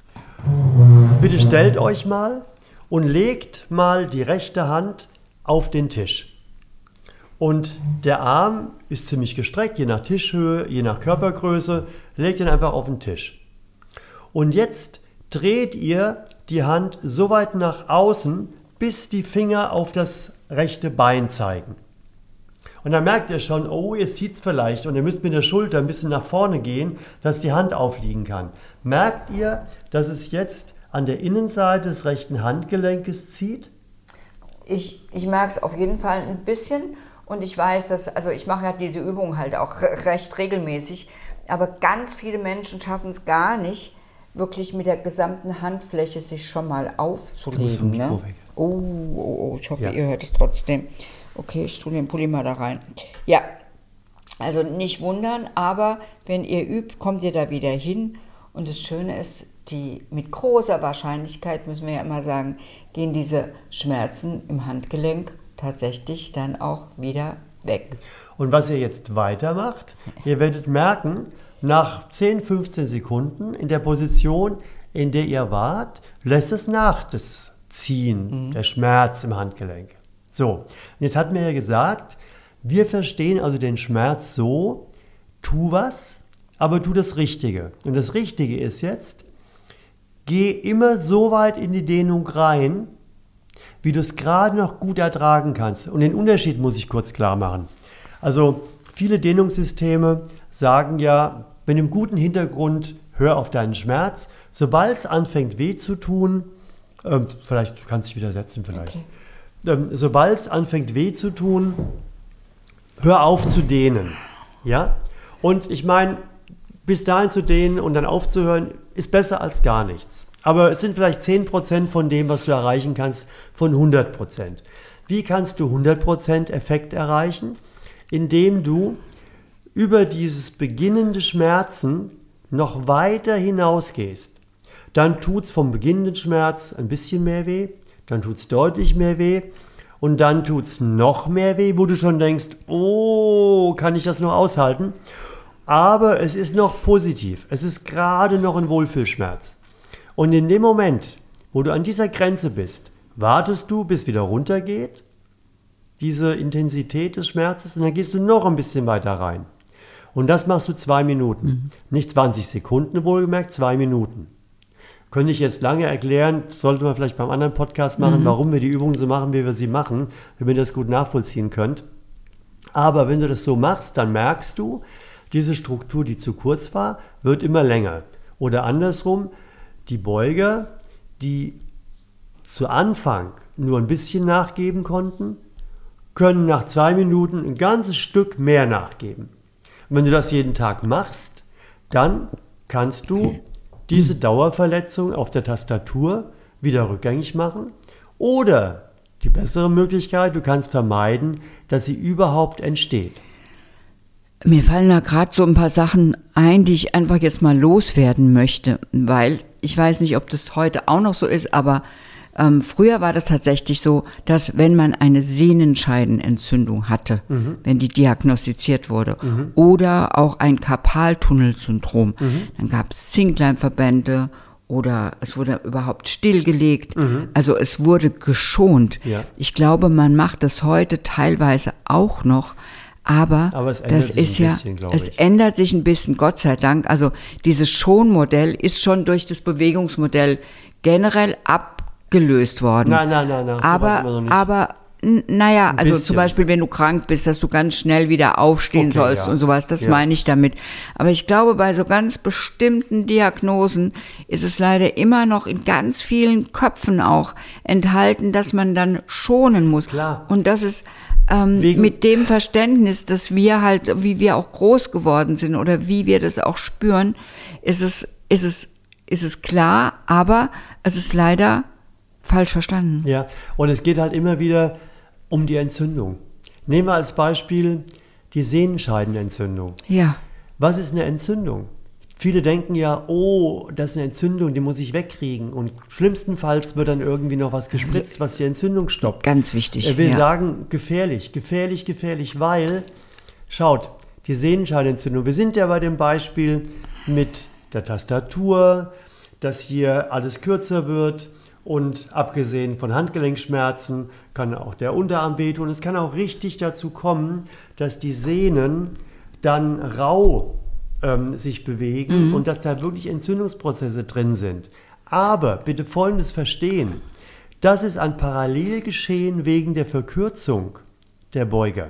Bitte stellt euch mal und legt mal die rechte Hand auf den Tisch. Und der Arm ist ziemlich gestreckt, je nach Tischhöhe, je nach Körpergröße. Legt ihn einfach auf den Tisch. Und jetzt dreht ihr die Hand so weit nach außen, bis die Finger auf das rechte Bein zeigen. Und dann merkt ihr schon, oh, ihr zieht es vielleicht und ihr müsst mit der Schulter ein bisschen nach vorne gehen, dass die Hand aufliegen kann. Merkt ihr, dass es jetzt an der Innenseite des rechten Handgelenkes zieht? Ich, ich merke es auf jeden Fall ein bisschen und ich weiß, dass, also ich mache ja diese Übung halt auch recht regelmäßig, aber ganz viele Menschen schaffen es gar nicht, wirklich mit der gesamten Handfläche sich schon mal aufzulegen. Ne? Oh, oh, oh, ich hoffe, Ja. ihr hört es trotzdem. Okay, ich tue den Pulli mal da rein. Ja, also nicht wundern, aber wenn ihr übt, kommt ihr da wieder hin. Und das Schöne ist, die, mit großer Wahrscheinlichkeit, müssen wir ja immer sagen, gehen diese Schmerzen im Handgelenk tatsächlich dann auch wieder weg. Und was ihr jetzt weitermacht, ihr werdet merken, nach zehn, fünfzehn Sekunden in der Position, in der ihr wart, lässt es nach, das Ziehen, mhm. der Schmerz im Handgelenk. So, und jetzt hatten wir ja gesagt, wir verstehen also den Schmerz so, tu was, aber tu das Richtige. Und das Richtige ist jetzt, geh immer so weit in die Dehnung rein, wie du es gerade noch gut ertragen kannst. Und den Unterschied muss ich kurz klar machen. Also viele Dehnungssysteme sagen ja, mit einem guten Hintergrund, hör auf deinen Schmerz. Sobald es anfängt weh zu tun, äh, vielleicht kannst du dich wieder setzen vielleicht. Okay. Ähm, sobald es anfängt weh zu tun, hör auf zu dehnen. Ja? Und ich meine, bis dahin zu dehnen und dann aufzuhören, ist besser als gar nichts. Aber es sind vielleicht zehn Prozent von dem, was du erreichen kannst, von hundert Prozent. Wie kannst du hundert Prozent Effekt erreichen? Indem du über dieses beginnende Schmerzen noch weiter hinausgehst. Dann tut es vom beginnenden Schmerz ein bisschen mehr weh, dann tut es deutlich mehr weh und dann tut es noch mehr weh, wo du schon denkst, oh, kann ich das noch aushalten? Aber es ist noch positiv, es ist gerade noch ein Wohlfühlschmerz. Und in dem Moment, wo du an dieser Grenze bist, wartest du, bis wieder runtergeht, diese Intensität des Schmerzes, und dann gehst du noch ein bisschen weiter rein. Und das machst du zwei Minuten. Mhm. Nicht zwanzig Sekunden, wohlgemerkt, zwei Minuten. Könnte ich jetzt lange erklären, sollte man vielleicht beim anderen Podcast machen, mhm. warum wir die Übungen so machen, wie wir sie machen, damit ihr das gut nachvollziehen könnt. Aber wenn du das so machst, dann merkst du, diese Struktur, die zu kurz war, wird immer länger. Oder andersrum, die Beuger, die zu Anfang nur ein bisschen nachgeben konnten, können nach zwei Minuten ein ganzes Stück mehr nachgeben. Und wenn du das jeden Tag machst, dann kannst du diese Dauerverletzung auf der Tastatur wieder rückgängig machen. Oder die bessere Möglichkeit, du kannst vermeiden, dass sie überhaupt entsteht. Mir fallen da gerade so ein paar Sachen ein, die ich einfach jetzt mal loswerden möchte, weil ich weiß nicht, ob das heute auch noch so ist, aber ähm, früher war das tatsächlich so, dass wenn man eine Sehnenscheidenentzündung hatte, mhm. wenn die diagnostiziert wurde, mhm. oder auch ein Karpaltunnelsyndrom, mhm. dann gab es Zinkleimverbände oder es wurde überhaupt stillgelegt, mhm. also es wurde geschont. Ja. Ich glaube, man macht das heute teilweise auch noch, Aber, Aber es das ist ja, bisschen, es ich. ändert sich ein bisschen, Gott sei Dank. Also dieses Schonmodell ist schon durch das Bewegungsmodell generell abgelöst worden. Nein, nein, nein, nein. Aber, noch nicht. aber n- naja, ein also bisschen. Zum Beispiel, wenn du krank bist, dass du ganz schnell wieder aufstehen okay, sollst ja. und sowas, das ja. meine ich damit. Aber ich glaube, bei so ganz bestimmten Diagnosen ist es leider immer noch in ganz vielen Köpfen auch enthalten, dass man dann schonen muss. Klar. Und das ist Ähm, mit dem Verständnis, dass wir halt, wie wir auch groß geworden sind oder wie wir das auch spüren, ist es, ist es, ist es klar, aber es ist leider falsch verstanden. Ja, und es geht halt immer wieder um die Entzündung. Nehmen wir als Beispiel die Sehnenscheidenentzündung. Ja. Was ist eine Entzündung? Viele denken ja, oh, das ist eine Entzündung, die muss ich wegkriegen. Und schlimmstenfalls wird dann irgendwie noch was gespritzt, was die Entzündung stoppt. Ganz wichtig. Wir ja. sagen gefährlich, gefährlich, gefährlich, weil, schaut, die Sehnenscheidenentzündung, wir sind ja bei dem Beispiel mit der Tastatur, dass hier alles kürzer wird und abgesehen von Handgelenkschmerzen kann auch der Unterarm wehtun. Es kann auch richtig dazu kommen, dass die Sehnen dann rau ähm, sich bewegen mhm. und dass da wirklich Entzündungsprozesse drin sind. Aber bitte Folgendes verstehen, das ist ein Parallelgeschehen wegen der Verkürzung der Beuger.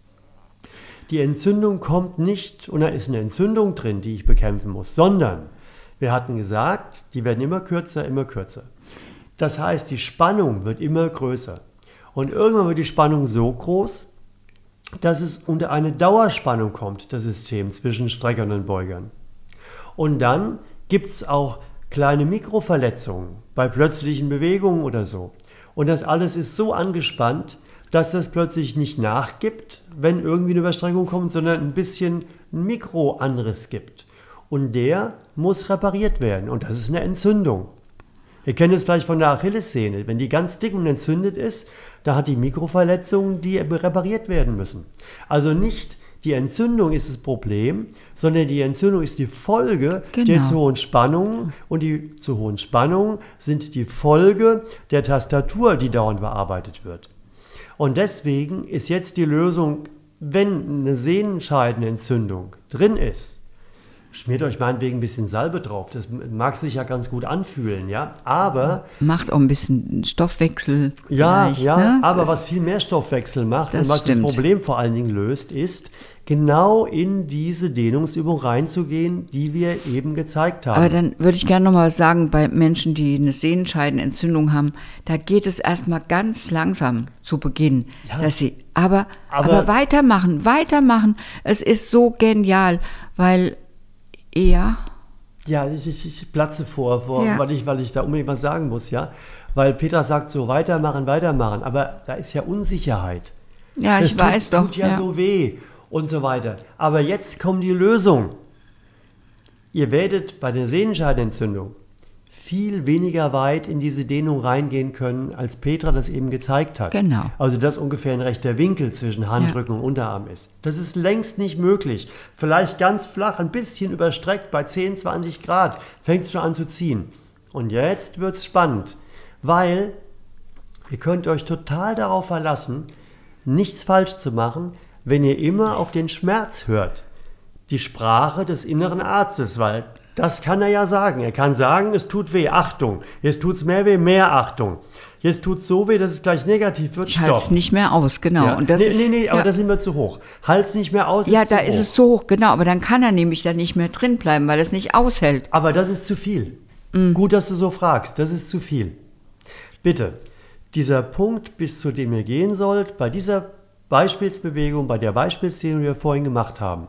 Die Entzündung kommt nicht, und da ist eine Entzündung drin, die ich bekämpfen muss, sondern wir hatten gesagt, die werden immer kürzer, immer kürzer. Das heißt, die Spannung wird immer größer. Und irgendwann wird die Spannung so groß, dass es unter eine Dauerspannung kommt, das System zwischen Streckern und Beugern. Und dann gibt es auch kleine Mikroverletzungen bei plötzlichen Bewegungen oder so. Und das alles ist so angespannt, dass das plötzlich nicht nachgibt, wenn irgendwie eine Überstreckung kommt, sondern ein bisschen einen Mikroanriss gibt. Und der muss repariert werden. Und das ist eine Entzündung. Ihr kennt es vielleicht von der Achillessehne. Wenn die ganz dick und entzündet ist, da hat die Mikroverletzungen, die repariert werden müssen. Also nicht die Entzündung ist das Problem, sondern die Entzündung ist die Folge genau. der zu hohen Spannungen. Und die zu hohen Spannungen sind die Folge der Tastatur, die dauernd bearbeitet wird. Und deswegen ist jetzt die Lösung wenn eine Sehenscheidenentzündung drin ist, schmiert euch meinetwegen ein bisschen Salbe drauf. Das mag sich ja ganz gut anfühlen, ja. Aber macht auch ein bisschen Stoffwechsel. Ja, ja. Ne? Aber was viel mehr Stoffwechsel macht das und was stimmt. das Problem vor allen Dingen löst, ist genau in diese Dehnungsübung reinzugehen, die wir eben gezeigt haben. Aber dann würde ich gerne noch mal sagen, bei Menschen, die eine Sehenscheidenentzündung haben, da geht es erstmal ganz langsam zu Beginn, Ja. dass sie, aber, Aber- aber weitermachen, weitermachen. Es ist so genial, weil ja, Ja, ich, ich, ich platze vor, vor Ja. weil, ich, weil ich da unbedingt was sagen muss, ja. Weil Petra sagt so, weitermachen, weitermachen. Aber da ist ja Unsicherheit. ja, Das ich tut, weiß doch. tut ja, so weh und so weiter. Aber jetzt kommt die Lösung. Ihr werdet bei der Sehenscheidenentzündung viel weniger weit in diese Dehnung reingehen können, als Petra das eben gezeigt hat. Genau. Also dass ungefähr ein rechter Winkel zwischen Handrücken und Unterarm ist. Das ist längst nicht möglich. Vielleicht ganz flach, ein bisschen überstreckt bei zehn, zwanzig Grad, fängt es schon an zu ziehen. Und jetzt wird es spannend, weil ihr könnt euch total darauf verlassen, nichts falsch zu machen, wenn ihr immer auf den Schmerz hört. Die Sprache des inneren Arztes, weil das kann er ja sagen. Er kann sagen, es tut weh, Achtung. Jetzt tut es mehr weh, mehr Achtung. Jetzt tut es so weh, dass es gleich negativ wird, Ich halte es stopp. nicht mehr aus, genau. Ja. Und das nee, ist, nee, nee, aber ja. da sind wir zu hoch. Halt's nicht mehr aus, Ja, ist da zu ist hoch. es zu hoch, genau. Aber dann kann er nämlich da nicht mehr drin bleiben, weil er es nicht aushält. Aber das ist zu viel. Mm. Gut, dass du so fragst. Das ist zu viel. Bitte, dieser Punkt, bis zu dem ihr gehen sollt, bei dieser Beispielsbewegung, bei der Beispielsdehnung, die wir vorhin gemacht haben,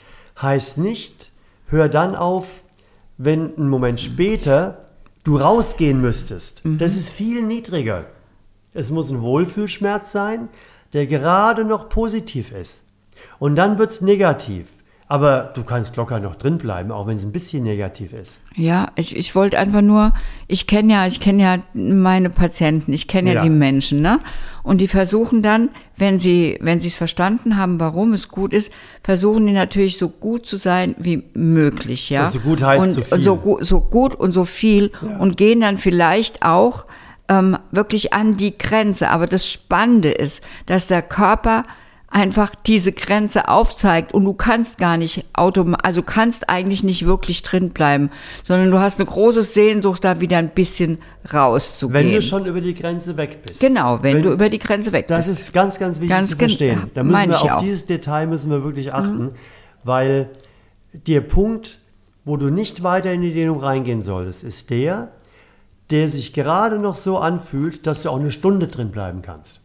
heißt nicht, hör dann auf, wenn einen Moment später du rausgehen müsstest. Mhm. Das ist viel niedriger. Es muss ein Wohlfühlschmerz sein, der gerade noch positiv ist. Und dann wird es negativ. Aber du kannst locker noch drin bleiben, auch wenn es ein bisschen negativ ist. Ja, ich, ich wollte einfach nur, ich kenne ja, ich kenne ja meine Patienten, ich kenne ja, Ja. die Menschen, ne? Und die versuchen dann, wenn sie, wenn sie es verstanden haben, warum es gut ist, versuchen die natürlich so gut zu sein wie möglich, ja. Und so gut heißt und so viel. So, gu- so gut und so viel Ja. und gehen dann vielleicht auch ähm, wirklich an die Grenze. Aber das Spannende ist, dass der Körper einfach diese Grenze aufzeigt und du kannst gar nicht automatisch, also kannst eigentlich nicht wirklich drin bleiben, sondern du hast eine große Sehnsucht, da wieder ein bisschen rauszugehen. Wenn du schon über die Grenze weg bist. Genau, wenn, Wenn- du über die Grenze weg Das bist. ist ganz, ganz wichtig Ganz zu gen- verstehen. ja, Da müssen meine wir ich auf auch. dieses Detail müssen wir wirklich achten, weil der Punkt, wo du nicht weiter in die Dehnung reingehen solltest, ist der, der sich gerade noch so anfühlt, dass du auch eine Stunde drin bleiben kannst.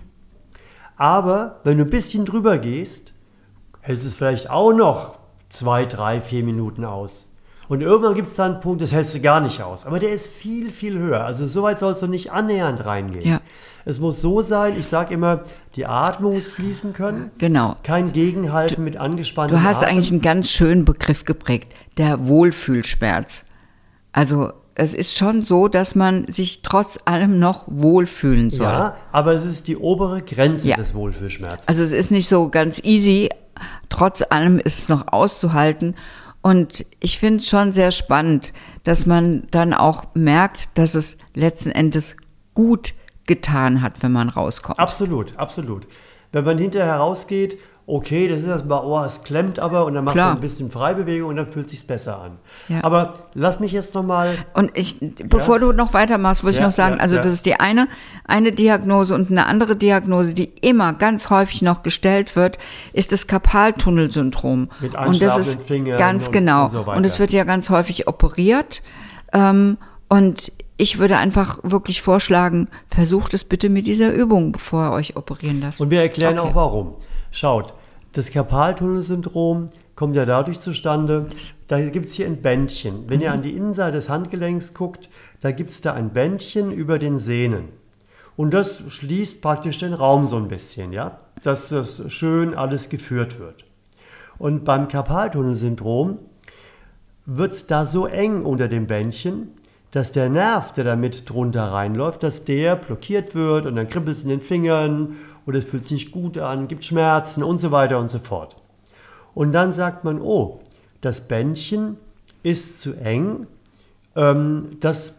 Aber wenn du ein bisschen drüber gehst, hältst du es vielleicht auch noch zwei, drei, vier Minuten aus. Und irgendwann gibt es dann einen Punkt, das hältst du gar nicht aus. Aber der ist viel, viel höher. Also so weit sollst du nicht annähernd reingehen. Ja. Es muss so sein, ich sage immer, die Atmung muss fließen können. Genau. Kein Gegenhalten mit angespanntem Du hast Atem. eigentlich einen ganz schönen Begriff geprägt, der Wohlfühlschmerz. Also es ist schon so, dass man sich trotz allem noch wohlfühlen soll. Ja, aber es ist die obere Grenze Ja. des Wohlfühlschmerzes. Also es ist nicht so ganz easy, trotz allem ist es noch auszuhalten. Und ich finde es schon sehr spannend, dass man dann auch merkt, dass es letzten Endes gut getan hat, wenn man rauskommt. Absolut, absolut. Wenn man hinterher rausgeht, okay, das ist erstmal, oh, es klemmt aber und dann macht Klar. man ein bisschen Freibewegung und dann fühlt es sich besser an. Ja. Aber lass mich jetzt nochmal, Und ich, bevor du noch weitermachst, wollte Ja, ich noch sagen, ja, also ja. das ist die eine, eine Diagnose und eine andere Diagnose, die immer ganz häufig noch gestellt wird, ist das Karpaltunnelsyndrom. Mit Und das ist einschlafenden Fingern ganz und- genau. und so weiter. Und es wird ja ganz häufig operiert. Ähm, und ich würde einfach wirklich vorschlagen, versucht es bitte mit dieser Übung, bevor ihr euch operieren lasst. und wir erklären Okay. auch warum. Schaut, das Karpaltunnelsyndrom kommt ja dadurch zustande, da gibt es hier ein Bändchen. Wenn Mhm. ihr an die Innenseite des Handgelenks guckt, da gibt es da ein Bändchen über den Sehnen. Und das schließt praktisch den Raum so ein bisschen, ja, dass das schön alles geführt wird. Und beim Karpaltunnelsyndrom wird es da so eng unter dem Bändchen, dass der Nerv, der da mit drunter reinläuft, dass der blockiert wird und dann kribbelt es in den Fingern oder es fühlt sich nicht gut an, gibt Schmerzen und so weiter und so fort. Und dann sagt man, oh, das Bändchen ist zu eng, ähm, das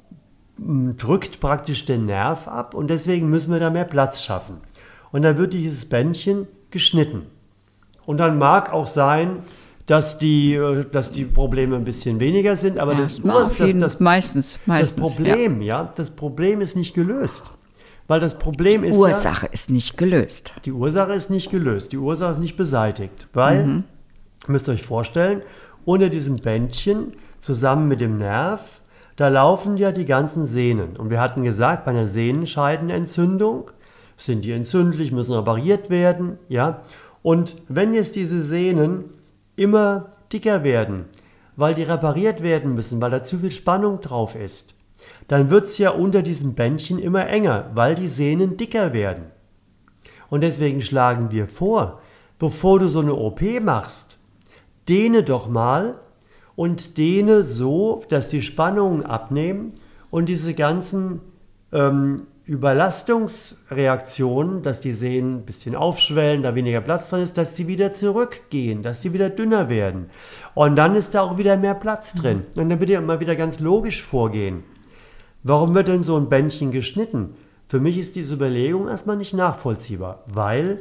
m, drückt praktisch den Nerv ab und deswegen müssen wir da mehr Platz schaffen. Und dann wird dieses Bändchen geschnitten. Und dann mag auch sein, dass die, dass die Probleme ein bisschen weniger sind, aber Ja, das, auf das, jeden- das, meistens, meistens, das Problem, ja. das Problem ist nicht gelöst. Weil das Problem ist Ursache ist nicht gelöst. ja, die Ursache ist nicht gelöst, die Ursache ist nicht beseitigt. Weil, Mhm. müsst ihr euch vorstellen, unter diesem Bändchen, zusammen mit dem Nerv, da laufen ja die ganzen Sehnen. Und wir hatten gesagt, bei einer Sehnenscheidenentzündung sind die entzündlich, müssen repariert werden, ja. Und wenn jetzt diese Sehnen immer dicker werden, weil die repariert werden müssen, weil da zu viel Spannung drauf ist, dann wird es ja unter diesem Bändchen immer enger, weil die Sehnen dicker werden. Und deswegen schlagen wir vor, bevor du so eine O P machst, dehne doch mal und dehne so, dass die Spannungen abnehmen und diese ganzen ähm, Überlastungsreaktionen, dass die Sehnen ein bisschen aufschwellen, da weniger Platz drin ist, dass die wieder zurückgehen, dass die wieder dünner werden. Und dann ist da auch wieder mehr Platz drin. Und dann bitte mal wieder ganz logisch vorgehen. Warum wird denn so ein Bändchen geschnitten? Für mich ist diese Überlegung erstmal nicht nachvollziehbar, weil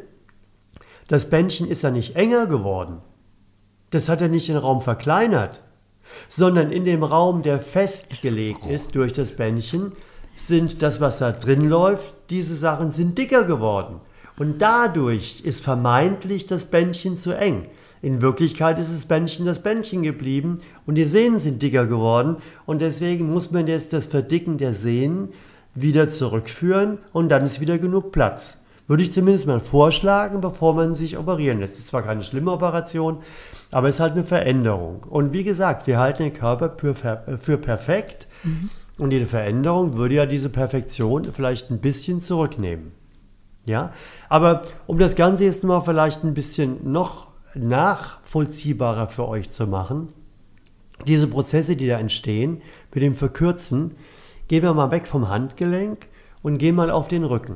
das Bändchen ist ja nicht enger geworden. Das hat ja nicht den Raum verkleinert, sondern in dem Raum, der festgelegt ist durch das Bändchen, sind das, was da drin läuft, diese Sachen sind dicker geworden. Und dadurch ist vermeintlich das Bändchen zu eng. In Wirklichkeit ist das Bändchen das Bändchen geblieben und die Sehnen sind dicker geworden. Und deswegen muss man jetzt das Verdicken der Sehnen wieder zurückführen und dann ist wieder genug Platz. Würde ich zumindest mal vorschlagen, bevor man sich operieren lässt. Es ist zwar keine schlimme Operation, aber es ist halt eine Veränderung. Und wie gesagt, wir halten den Körper für, für perfekt. Mhm. Und jede Veränderung würde ja diese Perfektion vielleicht ein bisschen zurücknehmen. Ja, aber um das Ganze jetzt mal vielleicht ein bisschen noch nachvollziehbarer für euch zu machen, diese Prozesse, die da entstehen, mit dem Verkürzen, gehen wir mal weg vom Handgelenk und gehen mal auf den Rücken.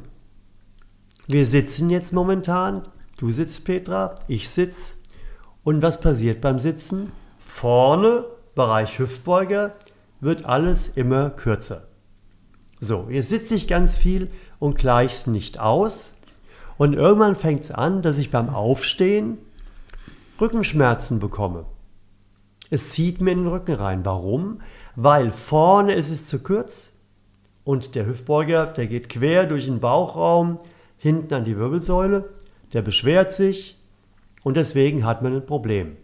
Wir sitzen jetzt momentan, du sitzt, Petra, ich sitze. Und was passiert beim Sitzen? Vorne, Bereich Hüftbeuger, wird alles immer kürzer. So, jetzt sitze ich ganz viel und gleiche es nicht aus. Und irgendwann fängt es an, dass ich beim Aufstehen Rückenschmerzen bekomme. Es zieht mir in den Rücken rein. Warum? Weil vorne ist es zu kurz und der Hüftbeuger, der geht quer durch den Bauchraum, hinten an die Wirbelsäule, der beschwert sich und deswegen hat man ein Problem.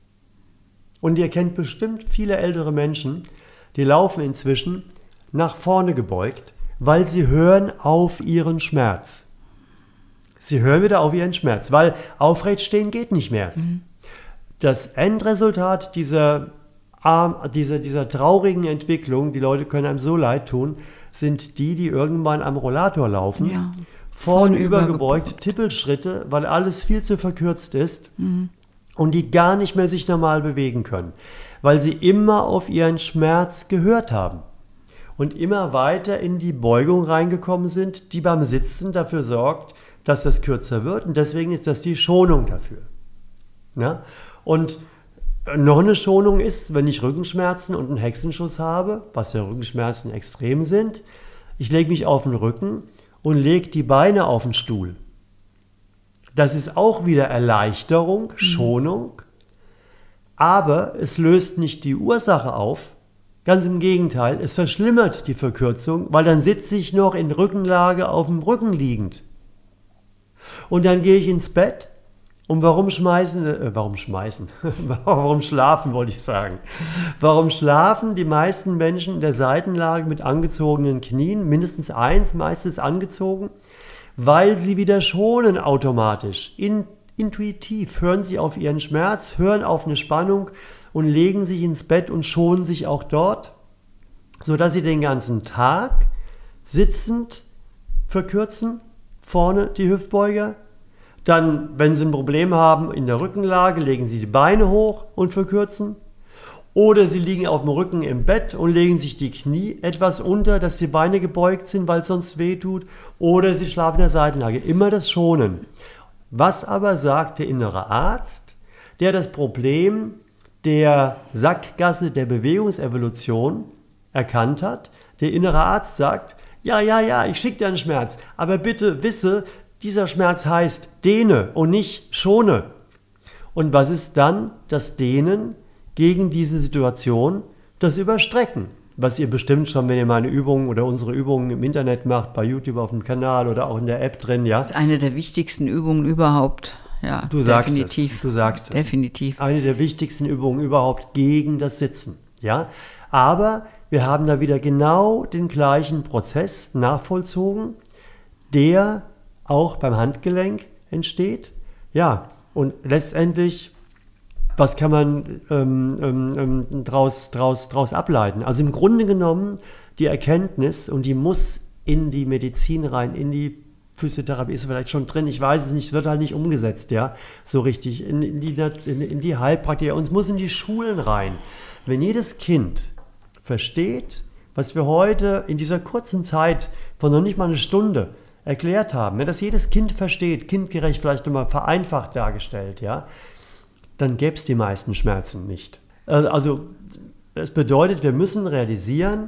Und ihr kennt bestimmt viele ältere Menschen, die laufen inzwischen nach vorne gebeugt, weil sie hören auf ihren Schmerz. Sie hören wieder auf ihren Schmerz, weil aufrecht stehen geht nicht mehr. Mhm. Das Endresultat dieser, dieser, dieser traurigen Entwicklung, die Leute können einem so leid tun, sind die, die irgendwann am Rollator laufen, ja. vorne übergebeugt, Tippelschritte, weil alles viel zu verkürzt ist. Mhm. Und die gar nicht mehr sich normal bewegen können, weil sie immer auf ihren Schmerz gehört haben und immer weiter in die Beugung reingekommen sind, die beim Sitzen dafür sorgt, dass das kürzer wird und deswegen ist das die Schonung dafür. Ja? Und noch eine Schonung ist, wenn ich Rückenschmerzen und einen Hexenschuss habe, was ja Rückenschmerzen extrem sind, ich lege mich auf den Rücken und lege die Beine auf den Stuhl. Das ist auch wieder Erleichterung, Schonung, aber es löst nicht die Ursache auf. Ganz im Gegenteil, es verschlimmert die Verkürzung, weil dann sitze ich noch in Rückenlage auf dem Rücken liegend. Und dann gehe ich ins Bett und warum schmeißen, äh, warum schmeißen, warum schlafen wollte ich sagen. Warum schlafen die meisten Menschen in der Seitenlage mit angezogenen Knien, mindestens eins, meistens angezogen? Weil sie wieder schonen automatisch. In, intuitiv hören sie auf ihren Schmerz, hören auf eine Spannung und legen sich ins Bett und schonen sich auch dort, sodass sie den ganzen Tag sitzend verkürzen, vorne die Hüftbeuger. Dann, wenn sie ein Problem haben in der Rückenlage, legen sie die Beine hoch und verkürzen. Oder sie liegen auf dem Rücken im Bett und legen sich die Knie etwas unter, dass die Beine gebeugt sind, weil es sonst weh tut. Oder sie schlafen in der Seitenlage. Immer das Schonen. Was aber sagt der innere Arzt, der das Problem der Sackgasse der Bewegungsevolution erkannt hat? Der innere Arzt sagt, ja, ja, ja, ich schicke dir einen Schmerz, aber bitte wisse, Dieser Schmerz heißt dehne und nicht schone. Und was ist dann das Dehnen gegen diese Situation? Das Überstrecken, was ihr bestimmt schon, wenn ihr meine Übungen oder unsere Übungen im Internet macht, bei YouTube auf dem Kanal oder auch in der App drin, ja. Das ist eine der wichtigsten Übungen überhaupt. Ja, du sagst definitiv. es. Du sagst es. Definitiv. Eine der wichtigsten Übungen überhaupt gegen das Sitzen, ja. Aber wir haben da wieder genau den gleichen Prozess nachvollzogen, der auch beim Handgelenk entsteht. Ja, und letztendlich, was kann man ähm, ähm, draus, draus, draus ableiten? Also im Grunde genommen die Erkenntnis, und die muss in die Medizin rein, in die Physiotherapie ist vielleicht schon drin, ich weiß es nicht, es wird halt nicht umgesetzt, ja, so richtig, in, in, die, in, in die Heilpraktiker, und es muss in die Schulen rein. Wenn jedes Kind versteht, was wir heute in dieser kurzen Zeit von noch nicht mal eine Stunde erklärt haben, wenn das jedes Kind versteht, kindgerecht vielleicht nochmal vereinfacht dargestellt, ja, dann gäbe es die meisten Schmerzen nicht. Also es bedeutet, wir müssen realisieren,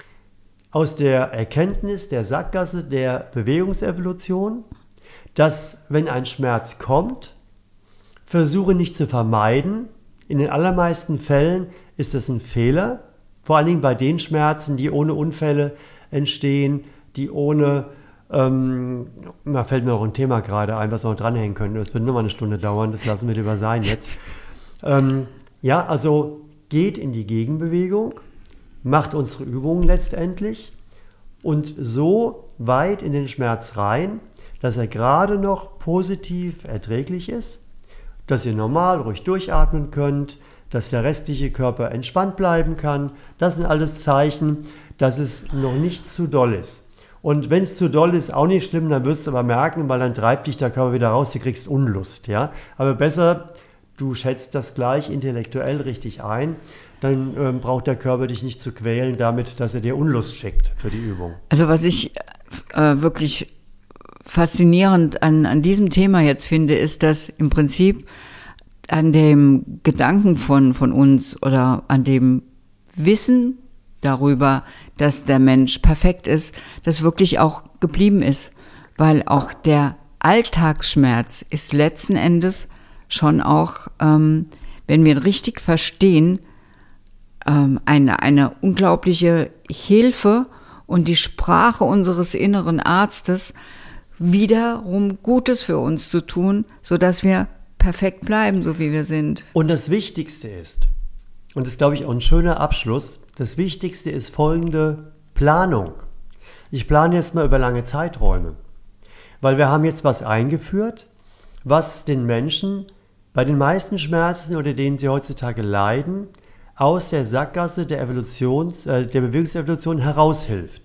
aus der Erkenntnis der Sackgasse der Bewegungsevolution, dass wenn ein Schmerz kommt, versuche nicht zu vermeiden. In den allermeisten Fällen ist das ein Fehler, vor allen Dingen bei den Schmerzen, die ohne Unfälle entstehen, die ohne Ähm, da fällt mir noch ein Thema gerade ein, was wir noch dranhängen können. Das wird nur mal eine Stunde dauern, das lassen wir lieber sein jetzt. Ähm, ja, also geht in die Gegenbewegung, macht unsere Übungen letztendlich und so weit in den Schmerz rein, dass er gerade noch positiv erträglich ist, dass ihr normal ruhig durchatmen könnt, dass der restliche Körper entspannt bleiben kann. Das sind alles Zeichen, dass es noch nicht zu doll ist. Und wenn es zu doll ist, auch nicht schlimm, dann wirst du aber merken, weil dann treibt dich der Körper wieder raus, du kriegst Unlust. Ja? Aber besser, du schätzt das gleich intellektuell richtig ein, dann ähm, braucht der Körper dich nicht zu quälen damit, dass er dir Unlust schickt für die Übung. Also was ich äh, wirklich faszinierend an, an diesem Thema jetzt finde, ist, dass im Prinzip an dem Gedanken von, von uns oder an dem Wissen darüber, dass der Mensch perfekt ist, das wirklich auch geblieben ist. Weil auch der Alltagsschmerz ist letzten Endes schon auch, ähm, wenn wir ihn richtig verstehen, ähm, eine, eine unglaubliche Hilfe und die Sprache unseres inneren Arztes, wiederum Gutes für uns zu tun, sodass wir perfekt bleiben, so wie wir sind. Und das Wichtigste ist, und das ist, glaube ich, auch ein schöner Abschluss, das Wichtigste ist folgende Planung. Ich plane jetzt mal über lange Zeiträume, weil wir haben jetzt was eingeführt, was den Menschen bei den meisten Schmerzen, unter denen sie heutzutage leiden, aus der Sackgasse der, Evolutions, äh, der Bewegungsevolution heraushilft.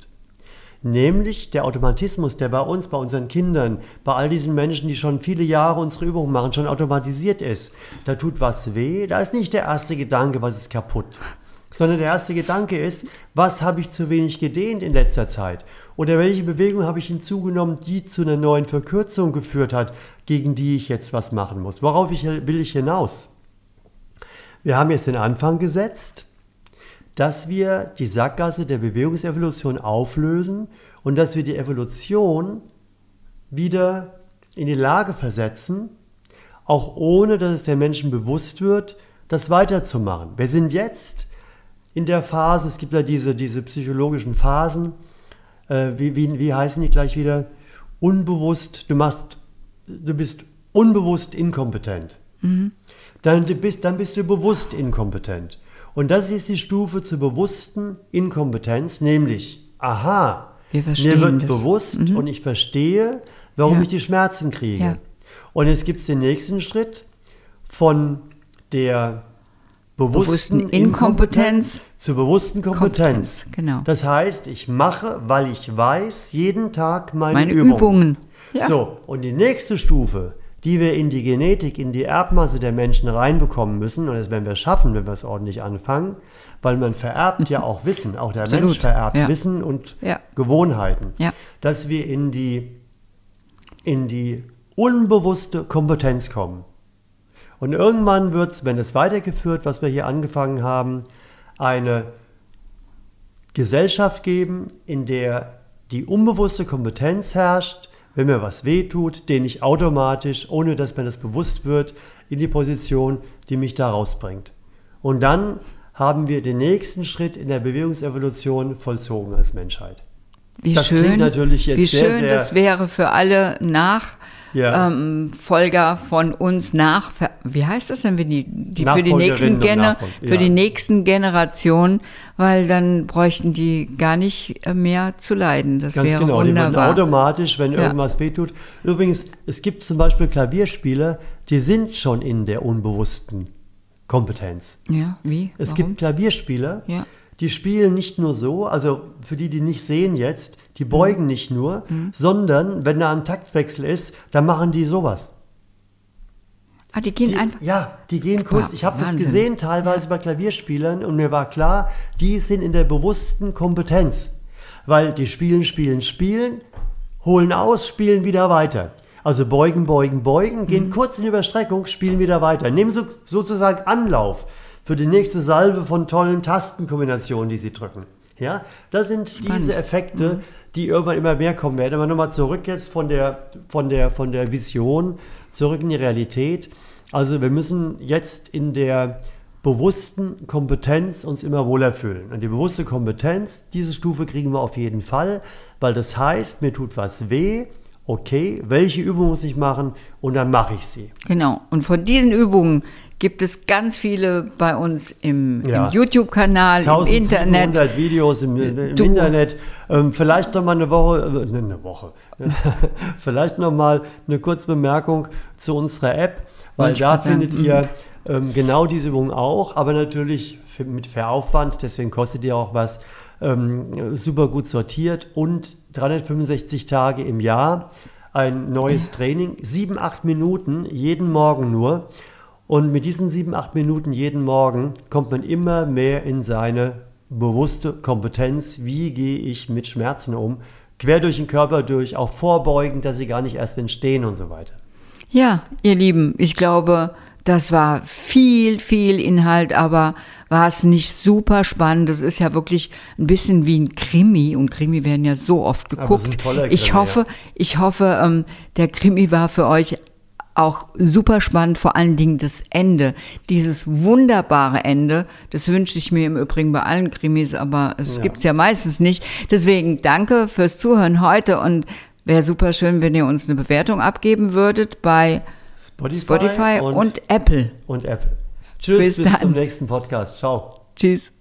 Nämlich der Automatismus, der bei uns, bei unseren Kindern, bei all diesen Menschen, die schon viele Jahre unsere Übungen machen, schon automatisiert ist. Da tut was weh, da ist nicht der erste Gedanke, was ist kaputt. Sondern der erste Gedanke ist, was habe ich zu wenig gedehnt in letzter Zeit? Oder welche Bewegung habe ich hinzugenommen, die zu einer neuen Verkürzung geführt hat, gegen die ich jetzt was machen muss? Worauf ich, will ich hinaus? Wir haben jetzt den Anfang gesetzt, dass wir die Sackgasse der Bewegungsevolution auflösen und dass wir die Evolution wieder in die Lage versetzen, auch ohne dass es den Menschen bewusst wird, das weiterzumachen. Wir sind jetzt in der Phase, es gibt ja diese, diese psychologischen Phasen, äh, wie, wie, wie heißen die gleich wieder? Unbewusst, du machst, du bist unbewusst inkompetent. Mhm. Dann, du bist, dann bist du bewusst inkompetent. Und das ist die Stufe zur bewussten Inkompetenz, nämlich, aha, mir wird das bewusst mhm. und ich verstehe, warum ja. ich die Schmerzen kriege. Ja. Und jetzt gibt es den nächsten Schritt von der bewussten, bewussten Inkompetenz, Inkompetenz zur bewussten Kompetenz. Kompetenz, genau. Das heißt, ich mache, weil ich weiß, jeden Tag meine, meine Übungen. Übungen. Ja. So, und die nächste Stufe, die wir in die Genetik, in die Erbmasse der Menschen reinbekommen müssen, und das werden wir schaffen, wenn wir es ordentlich anfangen, weil man vererbt ja auch Wissen, auch der Absolut. Mensch vererbt ja. Wissen und ja. Gewohnheiten, ja. dass wir in die, in die unbewusste Kompetenz kommen. Und irgendwann wird es, wenn es weitergeführt, was wir hier angefangen haben, eine Gesellschaft geben, in der die unbewusste Kompetenz herrscht, wenn mir was wehtut, den ich automatisch, ohne dass mir das bewusst wird, in die Position, die mich da rausbringt. Und dann haben wir den nächsten Schritt in der Bewegungsevolution vollzogen als Menschheit. Wie das schön, klingt natürlich jetzt wie sehr, schön sehr, das wäre für alle Nachfolger ja. ähm, von uns nach, wie heißt das denn, wenn die, die für die Nachfolgerinnen nächsten und Gener, Nachfolger, für ja. die nächsten Generationen, weil dann bräuchten die gar nicht mehr zu leiden. Das Ganz wäre genau, wunderbar. die würden automatisch, wenn Ja. irgendwas wehtut. Übrigens, es gibt zum Beispiel Klavierspieler, die sind schon in der unbewussten Kompetenz. Ja, wie? Es Warum? gibt Klavierspieler, Ja. die spielen nicht nur so, also für die, die nicht sehen jetzt, die beugen Mhm. nicht nur, mhm. sondern wenn da ein Taktwechsel ist, dann machen die sowas. Ah, die gehen Die, einfach. ja, die gehen kurz. Ich habe das Wahnsinn. gesehen teilweise bei Klavierspielern und mir war klar, die sind in der bewussten Kompetenz. Weil die spielen, spielen, spielen, holen aus, spielen wieder weiter. Also beugen, beugen, beugen, gehen Mhm. kurz in Überstreckung, spielen wieder weiter. Nehmen so, sozusagen Anlauf für die nächste Salve von tollen Tastenkombinationen, die sie drücken. Ja, das sind Spannend. diese Effekte, mhm. die irgendwann immer mehr kommen werden. Aber nochmal zurück jetzt von der, von der, von der Vision, zurück in die Realität. Also wir müssen jetzt in der bewussten Kompetenz uns immer wohler fühlen. Und die bewusste Kompetenz, diese Stufe kriegen wir auf jeden Fall, weil das heißt, mir tut was weh, okay, welche Übung muss ich machen und dann mache ich sie. Genau. Und von diesen Übungen gibt es ganz viele bei uns im, Ja. im YouTube-Kanal, im Internet. hundert Videos im, im Du- Internet. Ähm, vielleicht noch mal eine Woche, äh, ne, eine Woche. vielleicht noch mal eine kurze Bemerkung zu unserer App, weil Wollte ich da gerade sagen, findet mhm. ihr ähm, genau diese Übungen auch, aber natürlich für, mit Fahraufwand, deswegen kostet die auch was, ähm, super gut sortiert und dreihundertfünfundsechzig Tage im Jahr ein neues Training, sieben, acht Minuten jeden Morgen nur. Und mit diesen sieben, acht Minuten jeden Morgen kommt man immer mehr in seine bewusste Kompetenz. Wie gehe ich mit Schmerzen um? Quer durch den Körper durch, auch vorbeugen, dass sie gar nicht erst entstehen und so weiter. Ja, ihr Lieben, ich glaube, das war viel, viel Inhalt, aber war es nicht super spannend. Das ist ja wirklich ein bisschen wie ein Krimi und Krimi werden ja so oft Aber es geguckt. ist ein toller Krimi, ich hoffe, ja. ich hoffe, ähm, der Krimi war für euch auch super spannend, vor allen Dingen das Ende, dieses wunderbare Ende. Das wünsche ich mir im Übrigen bei allen Krimis, aber es Ja. gibt's ja meistens nicht. Deswegen danke fürs Zuhören heute und wäre super schön, wenn ihr uns eine Bewertung abgeben würdet bei Spotify, Spotify und, und, und Apple. und Apple. Tschüss, Bis bis, dann. zum nächsten Podcast. Ciao. Tschüss.